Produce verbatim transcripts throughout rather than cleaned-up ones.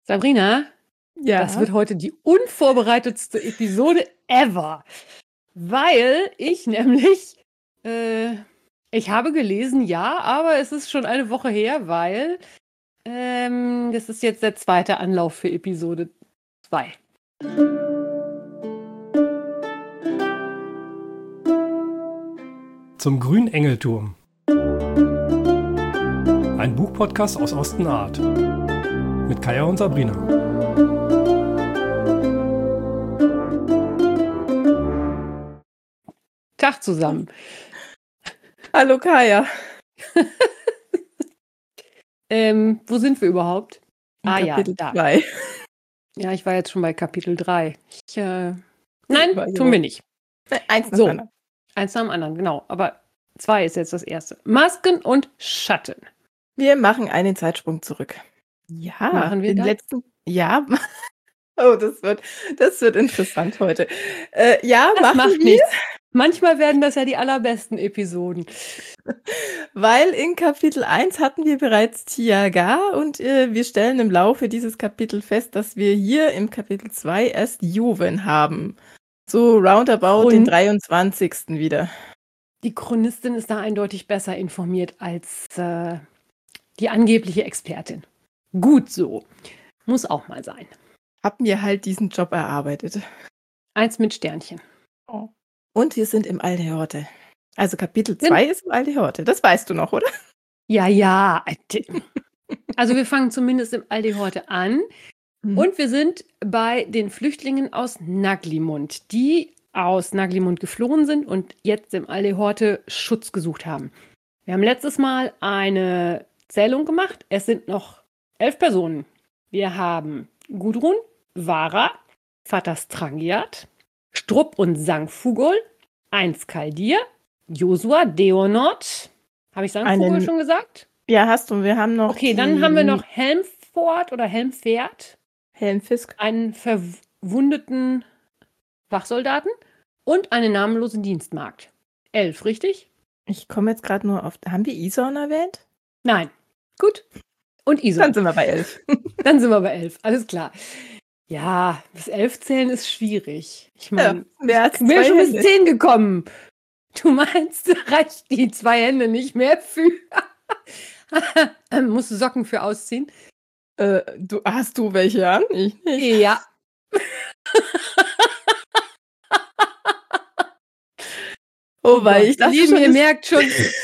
Sabrina, das Ja. wird heute die unvorbereitetste Episode ever, weil ich nämlich, äh, ich habe gelesen, ja, aber es ist schon eine Woche her, weil ähm, das ist jetzt der zweite Anlauf für Episode zwei. Zum grünen Engelturm. Ein Buchpodcast aus Ostenart. Mit Kaya und Sabrina. Tag zusammen. Hallo Kaya. ähm, wo sind wir überhaupt? In ah Kapitel ja, da. zwei. Ja, ich war jetzt schon bei Kapitel drei. Ich, äh, nein, War tun wir nicht. Eins nach So. dem anderen. Eins nach dem anderen, genau. Aber zwei ist jetzt das erste. Masken und Schatten. Wir machen einen Zeitsprung zurück. Ja, Machen wir den das? letzten. Ja. Oh, das wird, das wird interessant heute. Äh, ja, Das machen macht wir, nichts. Manchmal werden das ja die allerbesten Episoden. weil in Kapitel eins hatten wir bereits Tiaga und äh, wir stellen im Laufe dieses Kapitels fest, dass wir hier im Kapitel zwei erst Juven haben. So roundabout Und- den dreiundzwanzigsten wieder. Die Chronistin ist da eindeutig besser informiert als äh, die angebliche Expertin. Gut so. Muss auch mal sein. Haben wir halt diesen Job erarbeitet. Eins mit Sternchen. Und wir sind im Aldehorte. Also Kapitel zwei ist im Aldehorte. Das weißt du noch, oder? Ja, ja. Also wir fangen zumindest im Aldehorte an. Mhm. Und wir sind bei den Flüchtlingen aus Naglimund, die aus Naglimund geflohen sind und jetzt im Aldehorte Schutz gesucht haben. Wir haben letztes Mal eine Zählung gemacht. Es sind noch elf Personen. Wir haben Gudrun, Vara, Vater Strangiat, Strupp und Sangfugol, eins Kaldir, Josua, Deonort. Habe ich Sangfugol Einen- schon gesagt? Ja, hast du. Wir haben noch. Okay, die dann haben wir noch Helmfort oder Helmfert. Helmfisk. Einen verwundeten Wachsoldaten und eine namenlose Dienstmagd. Elf, richtig? Ich komme jetzt gerade nur auf. Haben wir Ison erwähnt? Nein. Gut. Und Iso. Dann sind wir bei elf. Dann sind wir bei elf. Alles klar. Ja, bis elf zählen ist schwierig. Ich meine, wer hat ich bin ja zwei schon bis Hände? zehn gekommen. Du meinst, reicht die zwei Hände nicht mehr für? Musst du Socken für ausziehen? Äh, du, hast du welche an? Ich nicht. Ja. Oh, weil ich dachte Lieben, schon, ihr ich, merkt schon,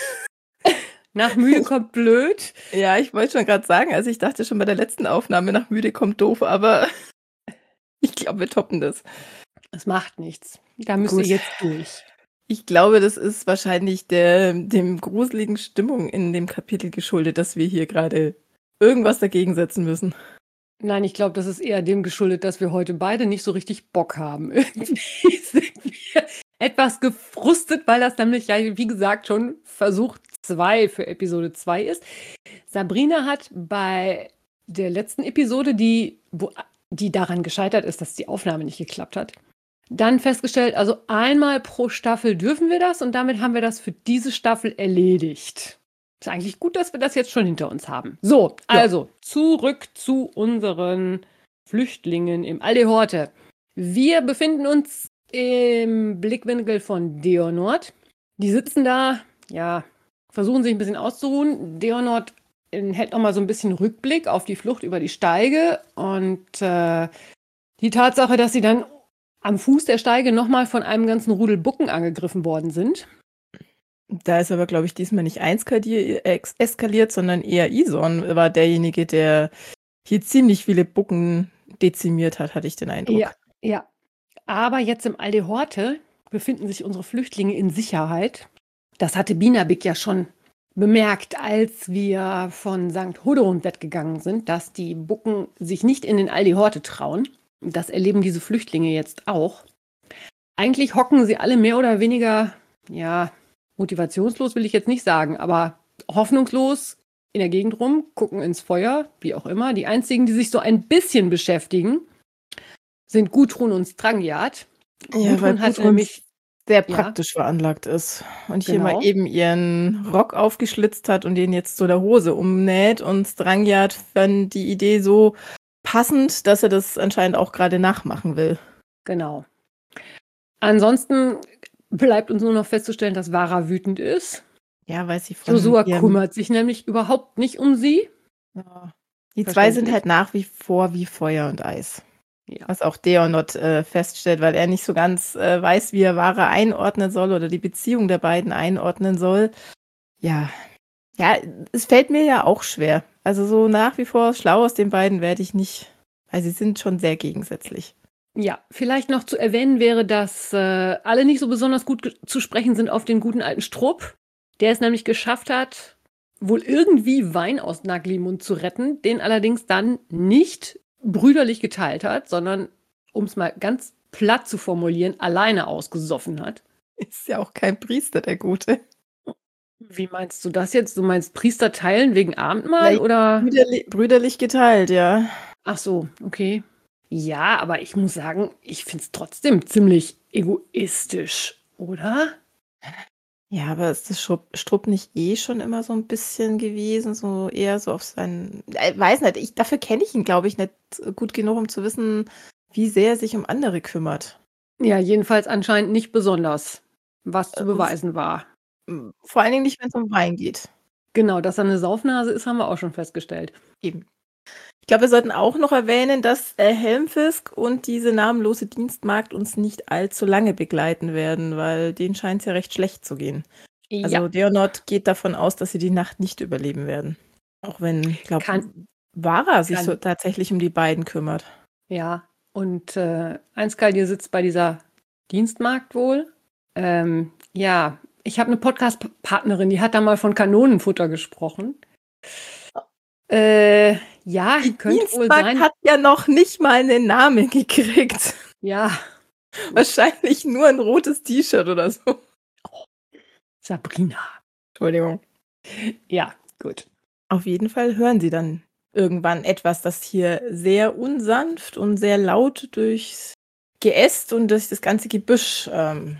nach Mühe kommt blöd. ja, ich wollte schon gerade sagen, also ich dachte schon bei der letzten Aufnahme, nach müde kommt doof, aber ich glaube, wir toppen das. Es macht nichts. Da müsst Gut. ihr jetzt durch. Ich glaube, das ist wahrscheinlich der, dem gruseligen Stimmung in dem Kapitel geschuldet, dass wir hier gerade irgendwas dagegen setzen müssen. Nein, ich glaube, das ist eher dem geschuldet, dass wir heute beide nicht so richtig Bock haben. Irgendwie sind wir etwas gefrustet, weil das nämlich, ja, wie gesagt, schon Versuch zwei für Episode zwei ist. Sabrina hat bei der letzten Episode, die, wo, die daran gescheitert ist, dass die Aufnahme nicht geklappt hat, dann festgestellt, also einmal pro Staffel dürfen wir das und damit haben wir das für diese Staffel erledigt. Ist eigentlich gut, dass wir das jetzt schon hinter uns haben. So, also zurück zu unseren Flüchtlingen im Aldehorte. Wir befinden uns im Blickwinkel von Deonort. Die sitzen da, ja, versuchen sich ein bisschen auszuruhen. Deonort äh, hält noch mal so ein bisschen Rückblick auf die Flucht über die Steige und äh, die Tatsache, dass sie dann am Fuß der Steige noch mal von einem ganzen Rudel Bucken angegriffen worden sind. Da ist aber, glaube ich, diesmal nicht eins Kaldir ex- eskaliert, sondern eher Ison war derjenige, der hier ziemlich viele Bucken dezimiert hat, hatte ich den Eindruck. Ja, ja. Aber jetzt im Aldehorte befinden sich unsere Flüchtlinge in Sicherheit. Das hatte Binabik ja schon bemerkt, als wir von Sankt Hudon weggegangen sind, dass die Bucken sich nicht in den Aldehorte trauen. Das erleben diese Flüchtlinge jetzt auch. Eigentlich hocken sie alle mehr oder weniger, ja, motivationslos will ich jetzt nicht sagen, aber hoffnungslos in der Gegend rum, gucken ins Feuer, wie auch immer. Die einzigen, die sich so ein bisschen beschäftigen, sind Gudrun und Strangiat. Ja, Gudrun weil hat Gudrun nämlich sehr Ja. praktisch veranlagt ist. Und hier Genau. mal eben ihren Rock aufgeschlitzt hat und den jetzt zu der Hose umnäht. Und Strangiat fand die Idee so passend, dass er das anscheinend auch gerade nachmachen will. Genau. Ansonsten bleibt uns nur noch festzustellen, dass Vara wütend ist. Ja, weil sie von Josua ihrem- kümmert sich nämlich überhaupt nicht um sie. Ja. Die zwei sind Verständlich. halt nach wie vor wie Feuer und Eis. Ja. Was auch Deonot äh, feststellt, weil er nicht so ganz äh, weiß, wie er Vara einordnen soll oder die Beziehung der beiden einordnen soll. Ja, ja, es fällt mir ja auch schwer. Also so nach wie vor schlau aus den beiden werde ich nicht, weil sie sind schon sehr gegensätzlich. Ja, vielleicht noch zu erwähnen wäre, dass äh, alle nicht so besonders gut ge- zu sprechen sind auf den guten alten Strupp, der es nämlich geschafft hat, wohl irgendwie Wein aus Naglimund zu retten, den allerdings dann nicht brüderlich geteilt hat, sondern, um es mal ganz platt zu formulieren, alleine ausgesoffen hat. Ist ja auch kein Priester, der Gute. Wie meinst du das jetzt? Du meinst Priester teilen wegen Abendmahl Ja, oder? Brüderli brüderlich geteilt, ja. Ach so, okay. Ja, aber ich muss sagen, ich finde es trotzdem ziemlich egoistisch, oder? Ja, aber ist das Strupp, Strupp nicht eh schon immer so ein bisschen gewesen, so eher so auf seinen, äh, weiß nicht, ich, dafür kenne ich ihn, glaube ich, nicht gut genug, um zu wissen, wie sehr er sich um andere kümmert. Ja, jedenfalls anscheinend nicht besonders, was zu Äh, beweisen war. M, Vor allen Dingen nicht, wenn es um Wein geht. Genau, dass er eine Saufnase ist, haben wir auch schon festgestellt. Eben. Ich glaube, wir sollten auch noch erwähnen, dass äh, Helmfisk und diese namenlose Dienstmagd uns nicht allzu lange begleiten werden, weil denen scheint es ja recht schlecht zu gehen. Also Ja, Deonot geht davon aus, dass sie die Nacht nicht überleben werden. Auch wenn, ich glaube, Kann- Vara sich kann- so tatsächlich um die beiden kümmert. ja. Und äh, Einskaldir sitzt bei dieser Dienstmagd wohl. Ähm, ja, ich habe eine Podcast-Partnerin, die hat da mal von Kanonenfutter gesprochen. Äh, ja, Die könnte wohl Dienstmagd sein. hat ja noch nicht mal einen Namen gekriegt. Ja, Wahrscheinlich nur ein rotes T-Shirt oder so. Sabrina. Entschuldigung. Ja, gut. Auf jeden Fall hören sie dann irgendwann etwas, das hier sehr unsanft und sehr laut durchs Geäst und durch das ganze Gebüsch ähm,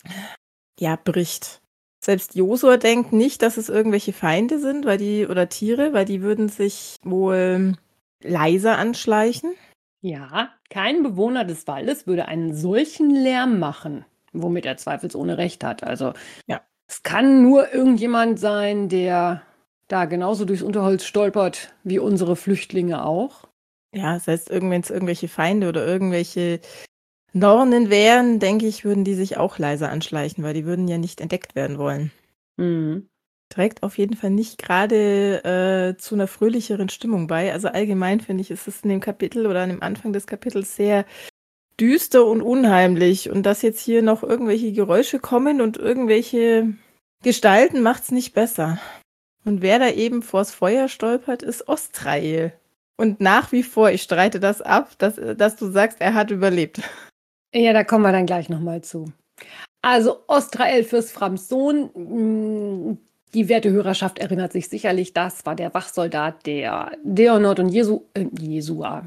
ja, bricht. Selbst Josua denkt nicht, dass es irgendwelche Feinde sind, weil die, oder Tiere, weil die würden sich wohl leiser anschleichen. Ja, kein Bewohner des Waldes würde einen solchen Lärm machen, womit er zweifelsohne recht hat. Also, Ja. es kann nur irgendjemand sein, der da genauso durchs Unterholz stolpert wie unsere Flüchtlinge auch. Ja, das heißt, wenn es irgendwelche Feinde oder irgendwelche Nornen wären, denke ich, würden die sich auch leiser anschleichen, weil die würden ja nicht entdeckt werden wollen. Mhm. Trägt auf jeden Fall nicht gerade äh, zu einer fröhlicheren Stimmung bei. Also allgemein finde ich, ist es in dem Kapitel oder an dem Anfang des Kapitels sehr düster und unheimlich. Und dass jetzt hier noch irgendwelche Geräusche kommen und irgendwelche Gestalten, macht es nicht besser. Und wer da eben vors Feuer stolpert, ist Ostrael. Und nach wie vor, ich streite das ab, dass, dass du sagst, er hat überlebt. Ja, da kommen wir dann gleich nochmal zu. Also, Ostrael Fürst Frams Sohn, mh, die werte Hörerschaft erinnert sich sicherlich, das war der Wachsoldat, der Deonot und Jesu, äh, Jesua,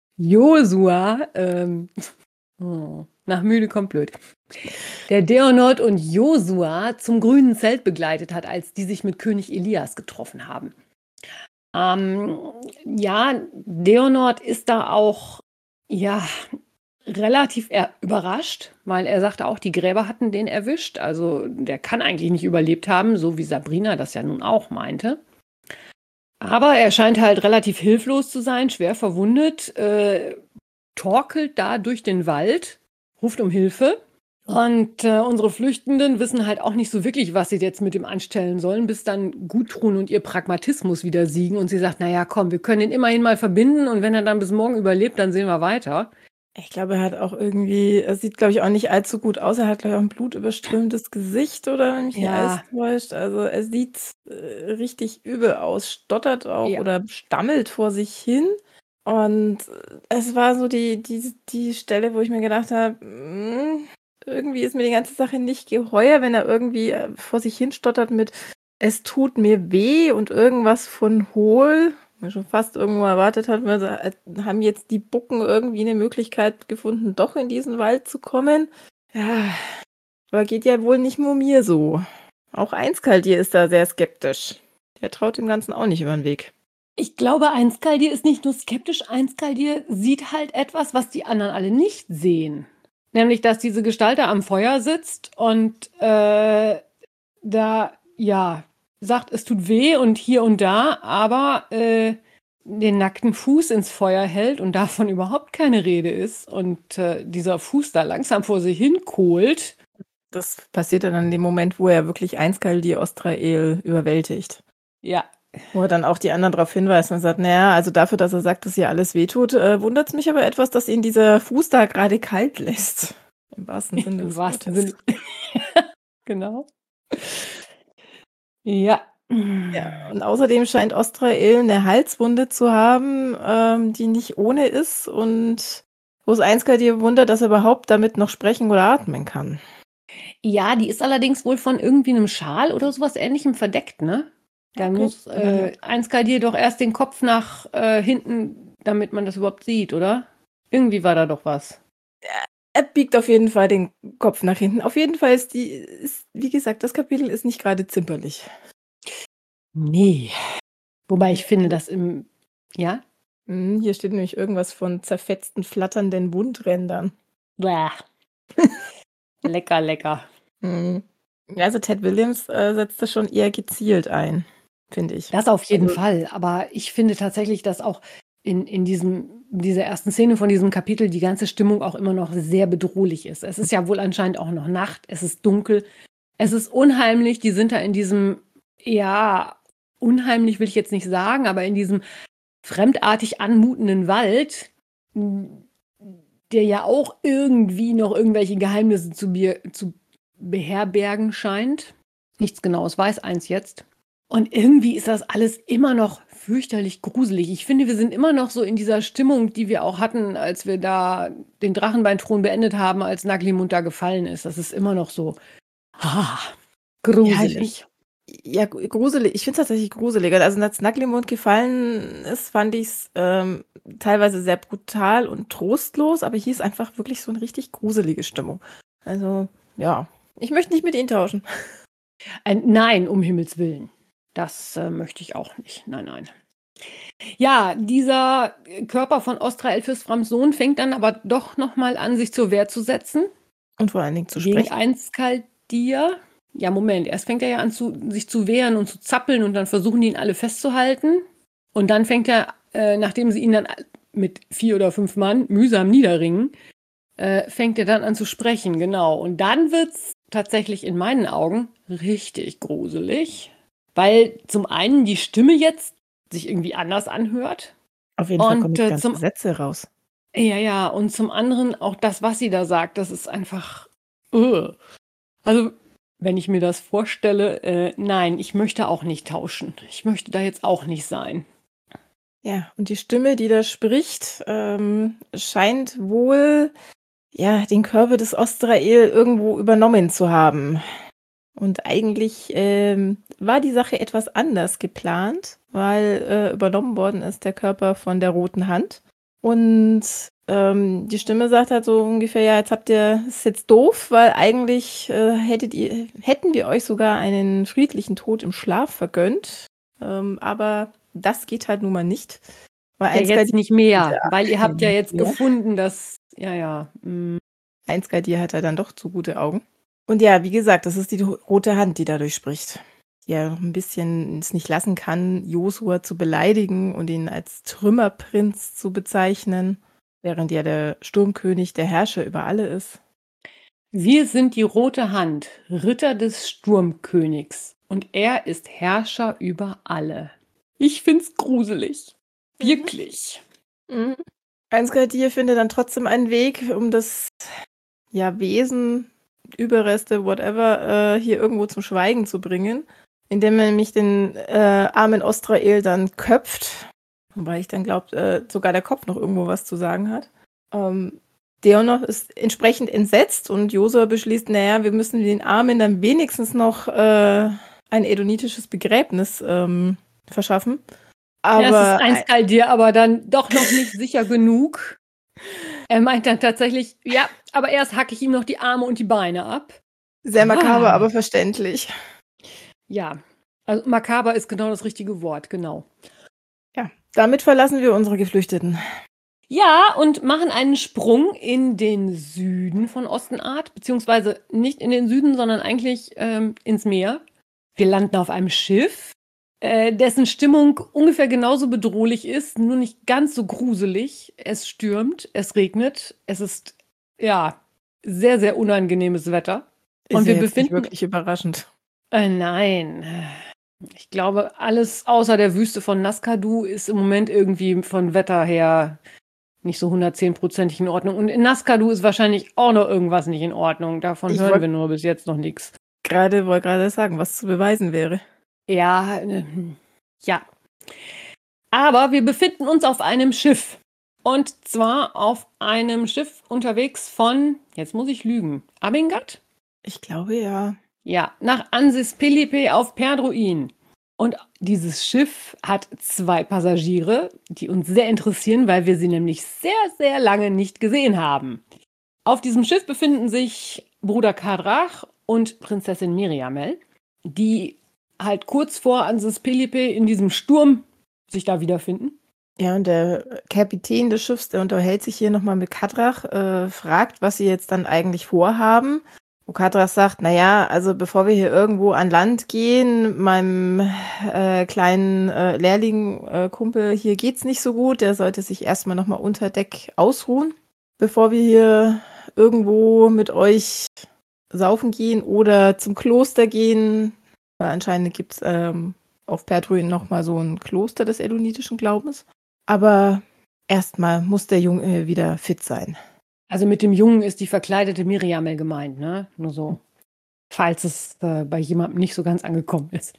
Josua, ähm, oh, nach müde kommt blöd, der Deonot und Josua zum grünen Zelt begleitet hat, als die sich mit König Elias getroffen haben. Ähm, ja, Deonot ist da auch, ja, relativ er überrascht, weil er sagte auch, die Gräber hatten den erwischt. Also der kann eigentlich nicht überlebt haben, so wie Sabrina das ja nun auch meinte. Aber er scheint halt relativ hilflos zu sein, schwer verwundet, äh, torkelt da durch den Wald, ruft um Hilfe. Und äh, unsere Flüchtenden wissen halt auch nicht so wirklich, was sie jetzt mit ihm anstellen sollen, bis dann Gudrun und ihr Pragmatismus wieder siegen. Und sie sagt, naja, komm, wir können ihn immerhin mal verbinden und wenn er dann bis morgen überlebt, dann sehen wir weiter. Ich glaube, er hat auch irgendwie, er sieht, glaube ich, auch nicht allzu gut aus. Er hat, glaube ich, auch ein blutüberströmtes Gesicht, oder wenn mich nicht Ja. alles täuscht. Also er sieht äh, richtig übel aus, stottert auch Ja. oder stammelt vor sich hin. Und äh, es war so die, die, die Stelle, wo ich mir gedacht habe, mm, irgendwie ist mir die ganze Sache nicht geheuer, wenn er irgendwie äh, vor sich hin stottert mit es tut mir weh und irgendwas von hohl. Man schon fast irgendwo erwartet hat, wir äh, haben jetzt die Bucken irgendwie eine Möglichkeit gefunden, doch in diesen Wald zu kommen. Ja, aber geht ja wohl nicht nur mir so. Auch Einskaldir ist da sehr skeptisch. Der traut dem Ganzen auch nicht über den Weg. Ich glaube, Einskaldir ist nicht nur skeptisch, Einskaldir sieht halt etwas, was die anderen alle nicht sehen. Nämlich, dass diese Gestalt da am Feuer sitzt und äh, da, ja, sagt, es tut weh und hier und da, aber äh, den nackten Fuß ins Feuer hält und davon überhaupt keine Rede ist und äh, dieser Fuß da langsam vor sich hin kohlt. Das passiert dann in dem Moment, wo er wirklich Einskaldir Ostrael überwältigt. Ja. Wo er dann auch die anderen darauf hinweist und sagt, naja, also dafür, dass er sagt, dass hier alles wehtut, äh, wundert es mich aber etwas, dass ihn dieser Fuß da gerade kalt lässt. Im wahrsten Sinne. Im wahrsten Sinne. Genau. Ja. Ja, und außerdem scheint Ostrael eine Halswunde zu haben, ähm, die nicht ohne ist und wo es Einskaldir wundert, dass er überhaupt damit noch sprechen oder atmen kann. Ja, die ist allerdings wohl von irgendwie einem Schal oder sowas Ähnlichem verdeckt, ne? Dann Okay. muss äh, Einskaldir doch erst den Kopf nach äh, hinten, damit man das überhaupt sieht, oder? Irgendwie war da doch was. Er biegt auf jeden Fall den Kopf nach hinten. Auf jeden Fall ist die, ist, wie gesagt, das Kapitel ist nicht gerade zimperlich. Nee. Wobei ich finde, dass im. Ja? Hm, hier steht nämlich irgendwas von zerfetzten, flatternden Wundrändern. Bäh. Lecker, lecker. Hm. Also Ted Williams äh, setzt das schon eher gezielt ein, finde ich. Das auf jeden Also- Fall. Aber ich finde tatsächlich, dass auch in, in diesem, dieser ersten Szene von diesem Kapitel die ganze Stimmung auch immer noch sehr bedrohlich ist. Es ist ja wohl anscheinend auch noch Nacht, es ist dunkel, es ist unheimlich, die sind da in diesem, ja, unheimlich will ich jetzt nicht sagen, aber in diesem fremdartig anmutenden Wald, der ja auch irgendwie noch irgendwelche Geheimnisse zu, mir, zu beherbergen scheint. Nichts Genaues weiß eins jetzt. Und irgendwie ist das alles immer noch fürchterlich gruselig. Ich finde, wir sind immer noch so in dieser Stimmung, die wir auch hatten, als wir da den Drachenbeinthron beendet haben, als Naglimund da gefallen ist. Das ist immer noch so ah, gruselig. Ja, gru- gruselig. Ich finde es tatsächlich gruseliger. Also als Naglimund gefallen ist, fand ich es ähm, teilweise sehr brutal und trostlos, aber hier ist einfach wirklich so eine richtig gruselige Stimmung. Also, ja. Ich möchte nicht mit ihnen tauschen. Ein Nein, um Himmels Willen. Das äh, möchte ich auch nicht. Nein, nein. Ja, dieser Körper von Ostrael Fürstframs Sohn fängt dann aber doch nochmal an, sich zur Wehr zu setzen. Und vor allen Dingen zu Gegen sprechen. Einskaldir. Ja, Moment. Erst fängt er ja an, zu, sich zu wehren und zu zappeln und dann versuchen die ihn alle festzuhalten. Und dann fängt er, äh, nachdem sie ihn dann mit vier oder fünf Mann mühsam niederringen, äh, fängt er dann an zu sprechen, genau. Und dann wird's tatsächlich in meinen Augen richtig gruselig, weil zum einen die Stimme jetzt sich irgendwie anders anhört. Auf jeden Fall Und, kommen äh, ganze zum- Sätze raus. Ja, ja, und zum anderen auch das, was sie da sagt, das ist einfach. Uh. Also, wenn ich mir das vorstelle, äh, nein, ich möchte auch nicht tauschen. Ich möchte da jetzt auch nicht sein. Ja, und die Stimme, die da spricht, ähm, scheint wohl ja den Körper des Ostrael irgendwo übernommen zu haben. Und eigentlich ähm, war die Sache etwas anders geplant, weil äh, übernommen worden ist der Körper von der Roten Hand. Und ähm, die Stimme sagt halt so ungefähr, ja, jetzt habt ihr, ist jetzt doof, weil eigentlich äh, hättet ihr, hätten wir euch sogar einen friedlichen Tod im Schlaf vergönnt. Ähm, aber das geht halt nun mal nicht. Weil Ja, jetzt nicht mehr, Ja, weil ihr habt ja jetzt ja. gefunden, dass. Ja, ja. mm. Einskaldir hat er dann doch zu gute Augen. Und ja, wie gesagt, das ist die rote Hand, die dadurch spricht. Die ja noch ein bisschen es nicht lassen kann, Josua zu beleidigen und ihn als Trümmerprinz zu bezeichnen, während ja der Sturmkönig der Herrscher über alle ist. Wir sind die Rote Hand, Ritter des Sturmkönigs. Und er ist Herrscher über alle. Ich find's gruselig. Wirklich. Mhm. Einskaldir findet dann trotzdem einen Weg, um das ja, Wesen, Überreste, whatever, äh, hier irgendwo zum Schweigen zu bringen, indem er nämlich den äh, armen Ostrael dann köpft, wobei ich dann glaube, äh, sogar der Kopf noch irgendwo was zu sagen hat. Ähm, Deonor ist entsprechend entsetzt und Josua beschließt, naja, wir müssen den Armen dann wenigstens noch äh, ein edonitisches Begräbnis ähm, verschaffen. Aber Das ist Einskaldir, aber dann doch noch nicht sicher genug. Er meint dann tatsächlich, ja, aber erst hacke ich ihm noch die Arme und die Beine ab. sehr makaber, Ah. aber verständlich. Ja, also makaber ist genau das richtige Wort, genau. Ja, Damit verlassen wir unsere Geflüchteten. Ja, und machen einen Sprung in den Süden von Ostenart, beziehungsweise nicht in den Süden, sondern eigentlich ähm, ins Meer. Wir landen auf einem Schiff, äh, dessen Stimmung ungefähr genauso bedrohlich ist, nur nicht ganz so gruselig. Es stürmt, es regnet, es ist, ja, sehr, sehr unangenehmes Wetter. Ist Und wir ja jetzt nicht befinden, wirklich überraschend. äh, nein, ich glaube, alles außer der Wüste von Nazca-Du ist im Moment irgendwie von Wetter her nicht so hundertzehn-prozentig in Ordnung. Und in Nazca-Du ist wahrscheinlich auch noch irgendwas nicht in Ordnung. Davon Ich hören wollt- wir nur bis jetzt noch nichts. Gerade wollte gerade sagen, was zu beweisen wäre. Ja, äh, ja. Aber wir befinden uns auf einem Schiff. Und zwar auf einem Schiff unterwegs von, jetzt muss ich lügen, Abingat? Ich glaube ja. Ja, nach Ansis Pelipe auf Perdruin. Und dieses Schiff hat zwei Passagiere, die uns sehr interessieren, weil wir sie nämlich sehr, sehr lange nicht gesehen haben. Auf diesem Schiff befinden sich Bruder Kadrach und Prinzessin Miriamel, die halt kurz vor Ansis Pelipe in diesem Sturm sich da wiederfinden. Ja, und der Kapitän des Schiffs, der unterhält sich hier nochmal mit Kadrach, äh, fragt, was sie jetzt dann eigentlich vorhaben. Wo Kadrach sagt, naja, also bevor wir hier irgendwo an Land gehen, meinem äh, kleinen äh, Lehrling-Kumpel, hier geht's nicht so gut, der sollte sich erstmal nochmal unter Deck ausruhen, bevor wir hier irgendwo mit euch saufen gehen oder zum Kloster gehen. Weil anscheinend gibt's ähm, auf Perdruin nochmal so ein Kloster des elonitischen Glaubens. Aber erstmal muss der Junge wieder fit sein. Also mit dem Jungen ist die verkleidete Miriamel gemeint, ne? Nur so, falls es äh, bei jemandem nicht so ganz angekommen ist.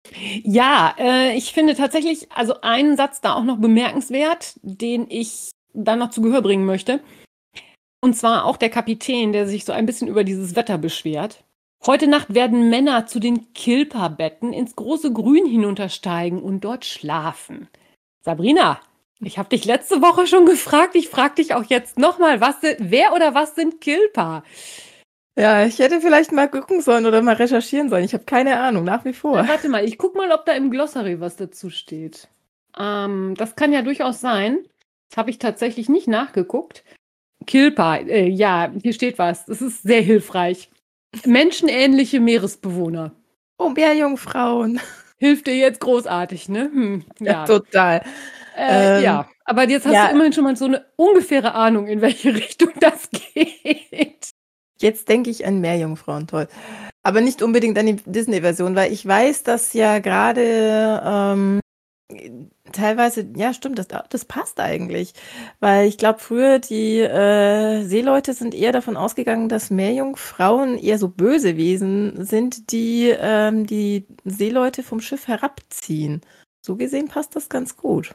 Ja, äh, ich finde tatsächlich, also einen Satz da auch noch bemerkenswert, den ich dann noch zu Gehör bringen möchte. Und zwar auch der Kapitän, der sich so ein bisschen über dieses Wetter beschwert. Heute Nacht werden Männer zu den Kilperbetten ins große Grün hinuntersteigen und dort schlafen. Sabrina, ich habe dich letzte Woche schon gefragt, ich frage dich auch jetzt nochmal, was sind, wer oder was sind Kilper? Ja, ich hätte vielleicht mal gucken sollen oder mal recherchieren sollen. Ich habe keine Ahnung, nach wie vor. Ja, warte mal, ich guck mal, ob da im Glossary was dazu steht. Ähm, das kann ja durchaus sein. Das habe ich tatsächlich nicht nachgeguckt. Kilper, äh, ja, hier steht was. Das ist sehr hilfreich. Menschenähnliche Meeresbewohner. Oh, Meerjungfrauen. Hilft dir jetzt großartig, ne? Hm, Ja, ja. total. Äh, Ähm, ja, aber jetzt hast ja. du immerhin schon mal so eine ungefähre Ahnung, in welche Richtung das geht. Jetzt denke ich an Meerjungfrauen, toll. Aber nicht unbedingt an die Disney-Version, weil ich weiß, dass ja gerade ähm, teilweise, ja stimmt, das, das passt eigentlich. Weil ich glaube, früher die äh, Seeleute sind eher davon ausgegangen, dass Meerjungfrauen eher so böse Wesen sind, die ähm, die Seeleute vom Schiff herabziehen. So gesehen passt das ganz gut.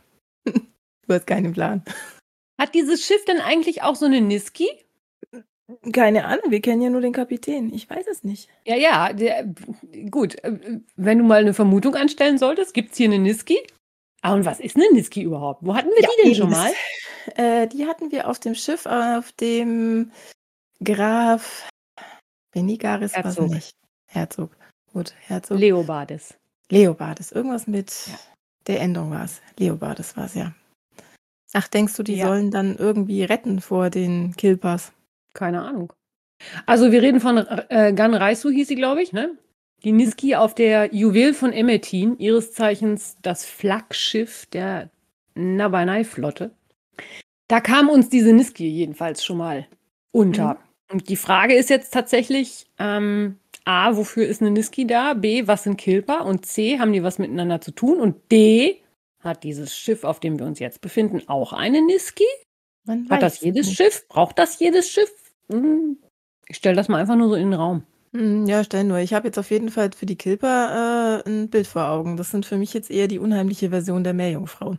Du hast keinen Plan. Hat dieses Schiff denn eigentlich auch so eine Niski? Keine Ahnung, wir kennen ja nur den Kapitän. Ich weiß es nicht. Ja, ja, der, gut. äh, Wenn du mal eine Vermutung anstellen solltest, gibt es hier eine Niski? Ah, und was ist eine Niski überhaupt? Wo hatten wir Ja, die denn eben, schon das- mal? Äh, die hatten wir auf dem Schiff, auf dem Graf Benigaris war es Herzog. nicht. Herzog. Gut, Herzog. Leobardes. Leobardes. Irgendwas mit Ja. der Endung war es. Leobardes war es, ja. Ach, denkst du, die Ja. sollen dann irgendwie retten vor den Kilpers? Keine Ahnung. Also wir reden von äh, Gan Raisu, hieß sie, glaube ich, ne? Die Niski auf der Juwel von Emmetin, ihres Zeichens das Flaggschiff der Nabonai-Flotte. Da kam uns diese Niski jedenfalls schon mal unter. Und die Frage ist jetzt tatsächlich, ähm, A, wofür ist eine Niski da? B, was sind Kilper? Und C, haben die was miteinander zu tun? Und D, hat dieses Schiff, auf dem wir uns jetzt befinden, auch eine Niski? Man Hat das weiß jedes nicht. Schiff? Braucht das jedes Schiff? Hm, Ich stelle das mal einfach nur so in den Raum. Hm, Ja, stell nur. Ich habe jetzt auf jeden Fall für die Kilper äh, ein Bild vor Augen. Das sind für mich jetzt eher die unheimliche Version der Meerjungfrauen.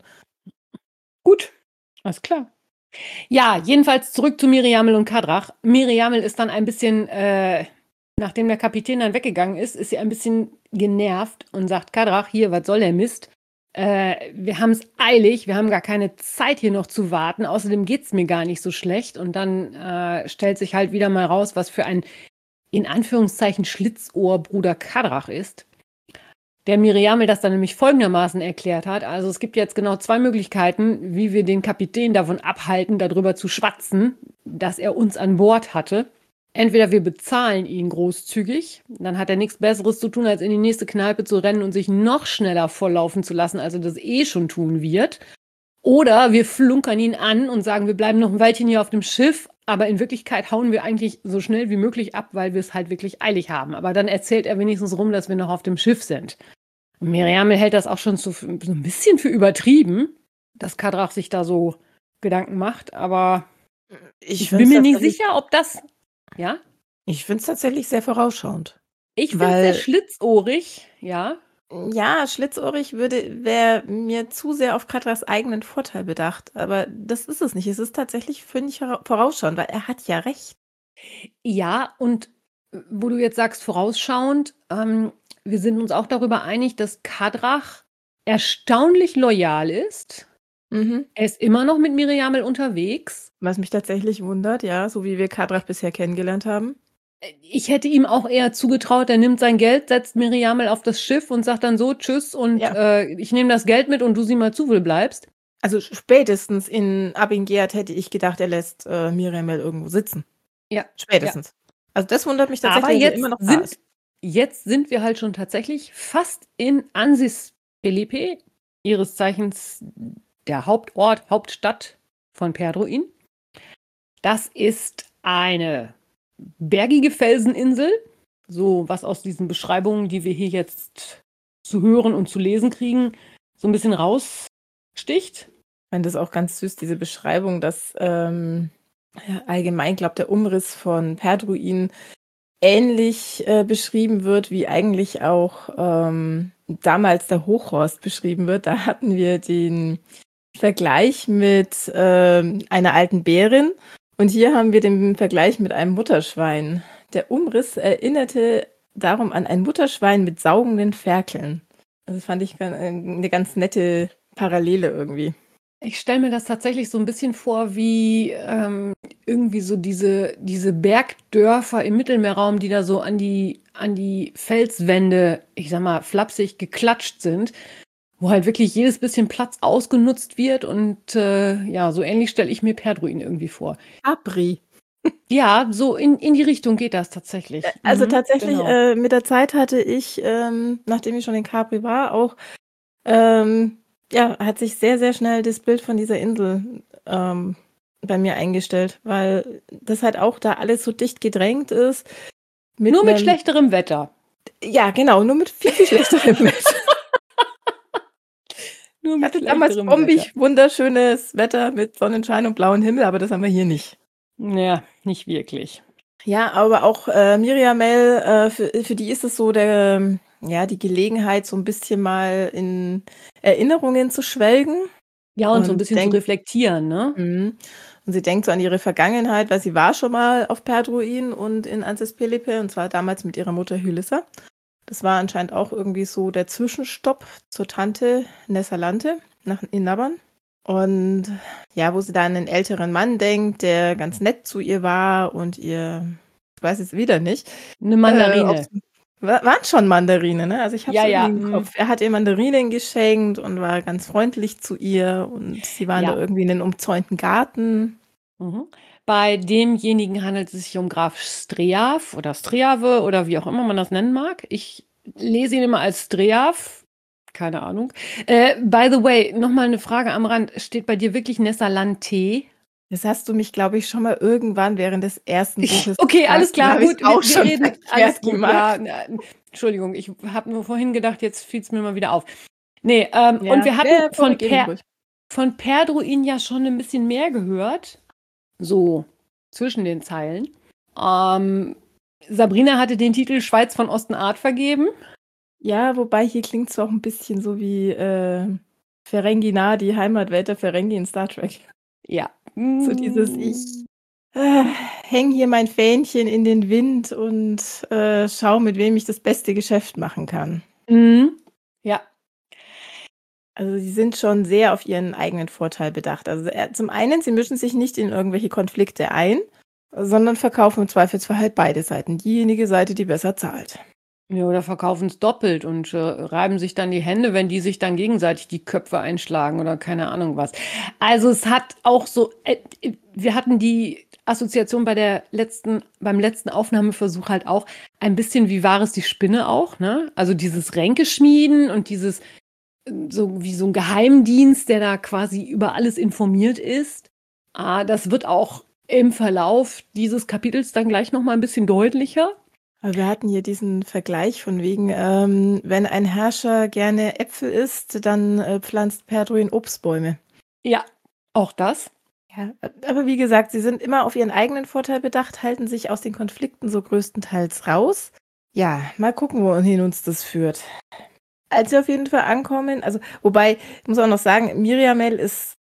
Gut, alles klar. Ja, jedenfalls zurück zu Miriamel und Kadrach. Miriamel ist dann ein bisschen, äh, nachdem der Kapitän dann weggegangen ist, ist sie ein bisschen genervt und sagt, Kadrach, hier, was soll der Mist? Äh, wir haben es eilig, wir haben gar keine Zeit hier noch zu warten. Außerdem geht es mir gar nicht so schlecht. Und dann äh, stellt sich halt wieder mal raus, was für ein, in Anführungszeichen, Schlitzohr Bruder Kadrach ist. der Miriamel das dann nämlich folgendermaßen erklärt hat. Also es gibt jetzt genau zwei Möglichkeiten, wie wir den Kapitän davon abhalten, darüber zu schwatzen, dass er uns an Bord hatte. Entweder wir bezahlen ihn großzügig, dann hat er nichts Besseres zu tun, als in die nächste Kneipe zu rennen und sich noch schneller volllaufen zu lassen, als er das eh schon tun wird. Oder wir flunkern ihn an und sagen, wir bleiben noch ein Weilchen hier auf dem Schiff, aber in Wirklichkeit hauen wir eigentlich so schnell wie möglich ab, weil wir es halt wirklich eilig haben. Aber dann erzählt er wenigstens rum, dass wir noch auf dem Schiff sind. Und Miriamel hält das auch schon so, so ein bisschen für übertrieben, dass Kadrach sich da so Gedanken macht, aber ich, ich bin mir nicht sicher, ob das... Ja? Ich finde es tatsächlich sehr vorausschauend. Ich finde es sehr schlitzohrig, ja. Ja, schlitzohrig würde wäre mir zu sehr auf Kadrachs eigenen Vorteil bedacht. Aber das ist es nicht. Es ist tatsächlich, finde ich, vorausschauend, weil er hat ja recht. Ja, und wo du jetzt sagst, vorausschauend, ähm, wir sind uns auch darüber einig, dass Kadrach erstaunlich loyal ist. Mhm. Er ist immer noch mit Miriamel unterwegs. Was mich tatsächlich wundert, ja, so wie wir Kadrach bisher kennengelernt haben. Ich hätte ihm auch eher zugetraut, er nimmt sein Geld, setzt Miriamel auf das Schiff und sagt dann so, tschüss und ja. äh, ich nehme das Geld mit und du sieh mal zu, wo du bleibst. Also spätestens in Abingerd hätte ich gedacht, er lässt äh, Miriamel irgendwo sitzen. Ja. Spätestens. Ja. Also das wundert mich tatsächlich, aber jetzt immer noch sind, da ist. Jetzt sind wir halt schon tatsächlich fast in Ansis Felipe, ihres Zeichens der Hauptort, Hauptstadt von Perdruin. Das ist eine bergige Felseninsel, so was aus diesen Beschreibungen, die wir hier jetzt zu hören und zu lesen kriegen, so ein bisschen raussticht. Ich finde das auch ganz süß, diese Beschreibung, dass ähm, ja, allgemein, glaube der Umriss von Perdruin ähnlich äh, beschrieben wird, wie eigentlich auch ähm, damals der Hochhorst beschrieben wird. Da hatten wir den Vergleich mit äh, einer alten Bärin und hier haben wir den Vergleich mit einem Mutterschwein. Der Umriss erinnerte darum an ein Mutterschwein mit saugenden Ferkeln. Also das fand ich eine ganz nette Parallele irgendwie. Ich stelle mir das tatsächlich so ein bisschen vor wie ähm, irgendwie so diese, diese Bergdörfer im Mittelmeerraum, die da so an die, an die Felswände, ich sag mal, flapsig geklatscht sind, wo halt wirklich jedes bisschen Platz ausgenutzt wird und äh, ja, so ähnlich stelle ich mir Perdruin irgendwie vor. Capri. Ja, so in, in die Richtung geht das tatsächlich. Also mhm, tatsächlich, genau. äh, mit der Zeit hatte ich, ähm, nachdem ich schon in Capri war, auch ähm, ja, hat sich sehr, sehr schnell das Bild von dieser Insel ähm, bei mir eingestellt, weil das halt auch da alles so dicht gedrängt ist. Mit nur mit einem, schlechterem Wetter. Ja, genau, nur mit viel, viel schlechterem Wetter. Nur mit hatte damals bombig Wetter. Wunderschönes Wetter mit Sonnenschein und blauem Himmel, aber das haben wir hier nicht. Ja, nicht wirklich. Ja, aber auch äh, Miriamel, äh, für, für die ist es so der, ja, die Gelegenheit, so ein bisschen mal in Erinnerungen zu schwelgen. Ja, und, und so ein bisschen denkt, zu reflektieren, ne? Mh. Und sie denkt so an ihre Vergangenheit, weil sie war schon mal auf Perdruin und in Ansis Felipe, und zwar damals mit ihrer Mutter Hylissa. Das war anscheinend auch irgendwie so der Zwischenstopp zur Tante Nessalante nach Innaban. Und ja, wo sie da an einen älteren Mann denkt, der ganz nett zu ihr war und ihr, ich weiß jetzt wieder nicht. Eine Mandarine. Äh, waren schon Mandarine, ne? Also ich habe ja, ja. im Kopf. Er hat ihr Mandarinen geschenkt und war ganz freundlich zu ihr und sie waren ja. da irgendwie in einem umzäunten Garten. Mhm. Bei demjenigen handelt es sich um Graf Streav oder Streave oder wie auch immer man das nennen mag. Ich lese ihn immer als Streav. Keine Ahnung. Äh, by the way, nochmal eine Frage am Rand. Steht bei dir wirklich Nessalante? Das hast du mich, glaube ich, schon mal irgendwann während des ersten Buches Okay, gefragt. Alles klar, gut. Wir, auch wir schon reden alles gut. Ja, na, Entschuldigung, ich habe nur vorhin gedacht, jetzt fiel es mir mal wieder auf. Nee, ähm, ja, und wir hatten ja, von, per, von Perdruin ja schon ein bisschen mehr gehört. So zwischen den Zeilen. Ähm, Sabrina hatte den Titel Schweiz von Ostenart vergeben. Ja, wobei hier klingt es auch ein bisschen so wie äh, Ferengi nah, die Heimatwelt der Ferengi in Star Trek. Ja. So dieses, ich äh, hänge hier mein Fähnchen in den Wind und äh, schaue, mit wem ich das beste Geschäft machen kann. Mhm. Ja. Also sie sind schon sehr auf ihren eigenen Vorteil bedacht. Also äh, zum einen, sie mischen sich nicht in irgendwelche Konflikte ein, sondern verkaufen im Zweifelsfall halt beide Seiten. Diejenige Seite, die besser zahlt. Ja, oder verkaufen es doppelt und äh, reiben sich dann die Hände, wenn die sich dann gegenseitig die Köpfe einschlagen oder keine Ahnung was. Also es hat auch so, äh, wir hatten die Assoziation bei der letzten, beim letzten Aufnahmeversuch halt auch ein bisschen wie war es die Spinne auch, ne? Also dieses Ränkeschmieden und dieses äh, so wie so ein Geheimdienst, der da quasi über alles informiert ist. Ah, das wird auch im Verlauf dieses Kapitels dann gleich noch mal ein bisschen deutlicher. Aber wir hatten hier diesen Vergleich von wegen, ähm, wenn ein Herrscher gerne Äpfel isst, dann äh, pflanzt Perduin Obstbäume. Ja, auch das. Ja, aber wie gesagt, sie sind immer auf ihren eigenen Vorteil bedacht, halten sich aus den Konflikten so größtenteils raus. Ja, mal gucken, wohin uns das führt. Als wir auf jeden Fall ankommen, also, wobei, ich muss auch noch sagen, Miriamel ist,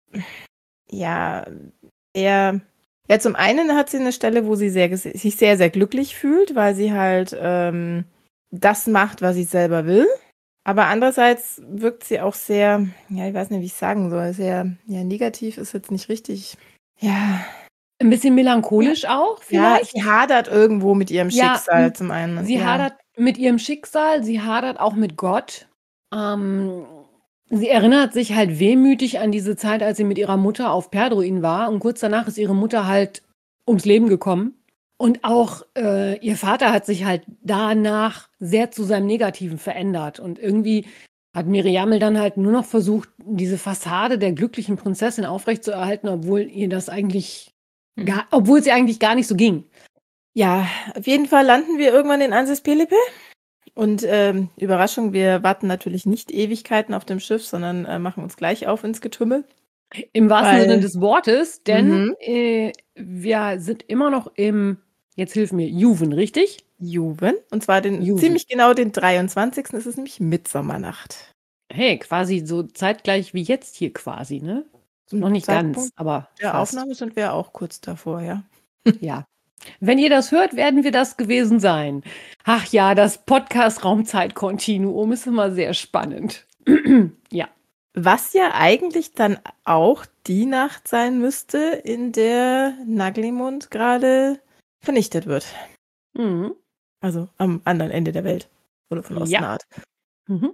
ja, eher, ja, zum einen hat sie eine Stelle, wo sie sehr, sich sehr, sehr glücklich fühlt, weil sie halt ähm, das macht, was sie selber will. Aber andererseits wirkt sie auch sehr, ja, ich weiß nicht, wie ich sagen soll, sehr, ja, negativ ist jetzt nicht richtig. Ja. Ein bisschen melancholisch auch vielleicht? Ja, sie hadert irgendwo mit ihrem Ja, Schicksal zum einen. Sie ja. hadert mit ihrem Schicksal, sie hadert auch mit Gott. Ähm, sie erinnert sich halt wehmütig an diese Zeit, als sie mit ihrer Mutter auf Perdruin war. Und kurz danach ist ihre Mutter halt ums Leben gekommen. Und auch äh, ihr Vater hat sich halt danach sehr zu seinem Negativen verändert. Und irgendwie hat Miriamel dann halt nur noch versucht, diese Fassade der glücklichen Prinzessin aufrechtzuerhalten, obwohl ihr das eigentlich, Mhm. gar, obwohl sie eigentlich gar nicht so ging. Ja, auf jeden Fall landen wir irgendwann in Ansis Pelipe. Und ähm, Überraschung, wir warten natürlich nicht Ewigkeiten auf dem Schiff, sondern äh, machen uns gleich auf ins Getümmel. Im wahrsten Weil- Sinne des Wortes, denn Mhm. äh, wir sind immer noch im, jetzt hilf mir, Juven, richtig? Juven. Und zwar den Juven. ziemlich genau den dreiundzwanzigsten Es ist nämlich Mitsommernacht. Hey, quasi so zeitgleich wie jetzt hier quasi, ne? Zum Noch nicht ganz, Zeitpunkt aber der fast. Aufnahme sind wir auch kurz davor, ja. Ja. Wenn ihr das hört, werden wir das gewesen sein. Ach ja, das Podcast-Raumzeit-Kontinuum ist immer sehr spannend. Ja. Was ja eigentlich dann auch die Nacht sein müsste, in der Naglimund gerade vernichtet wird. Mhm. Also am anderen Ende der Welt. Oder von Ja. Ostenart. Mhm.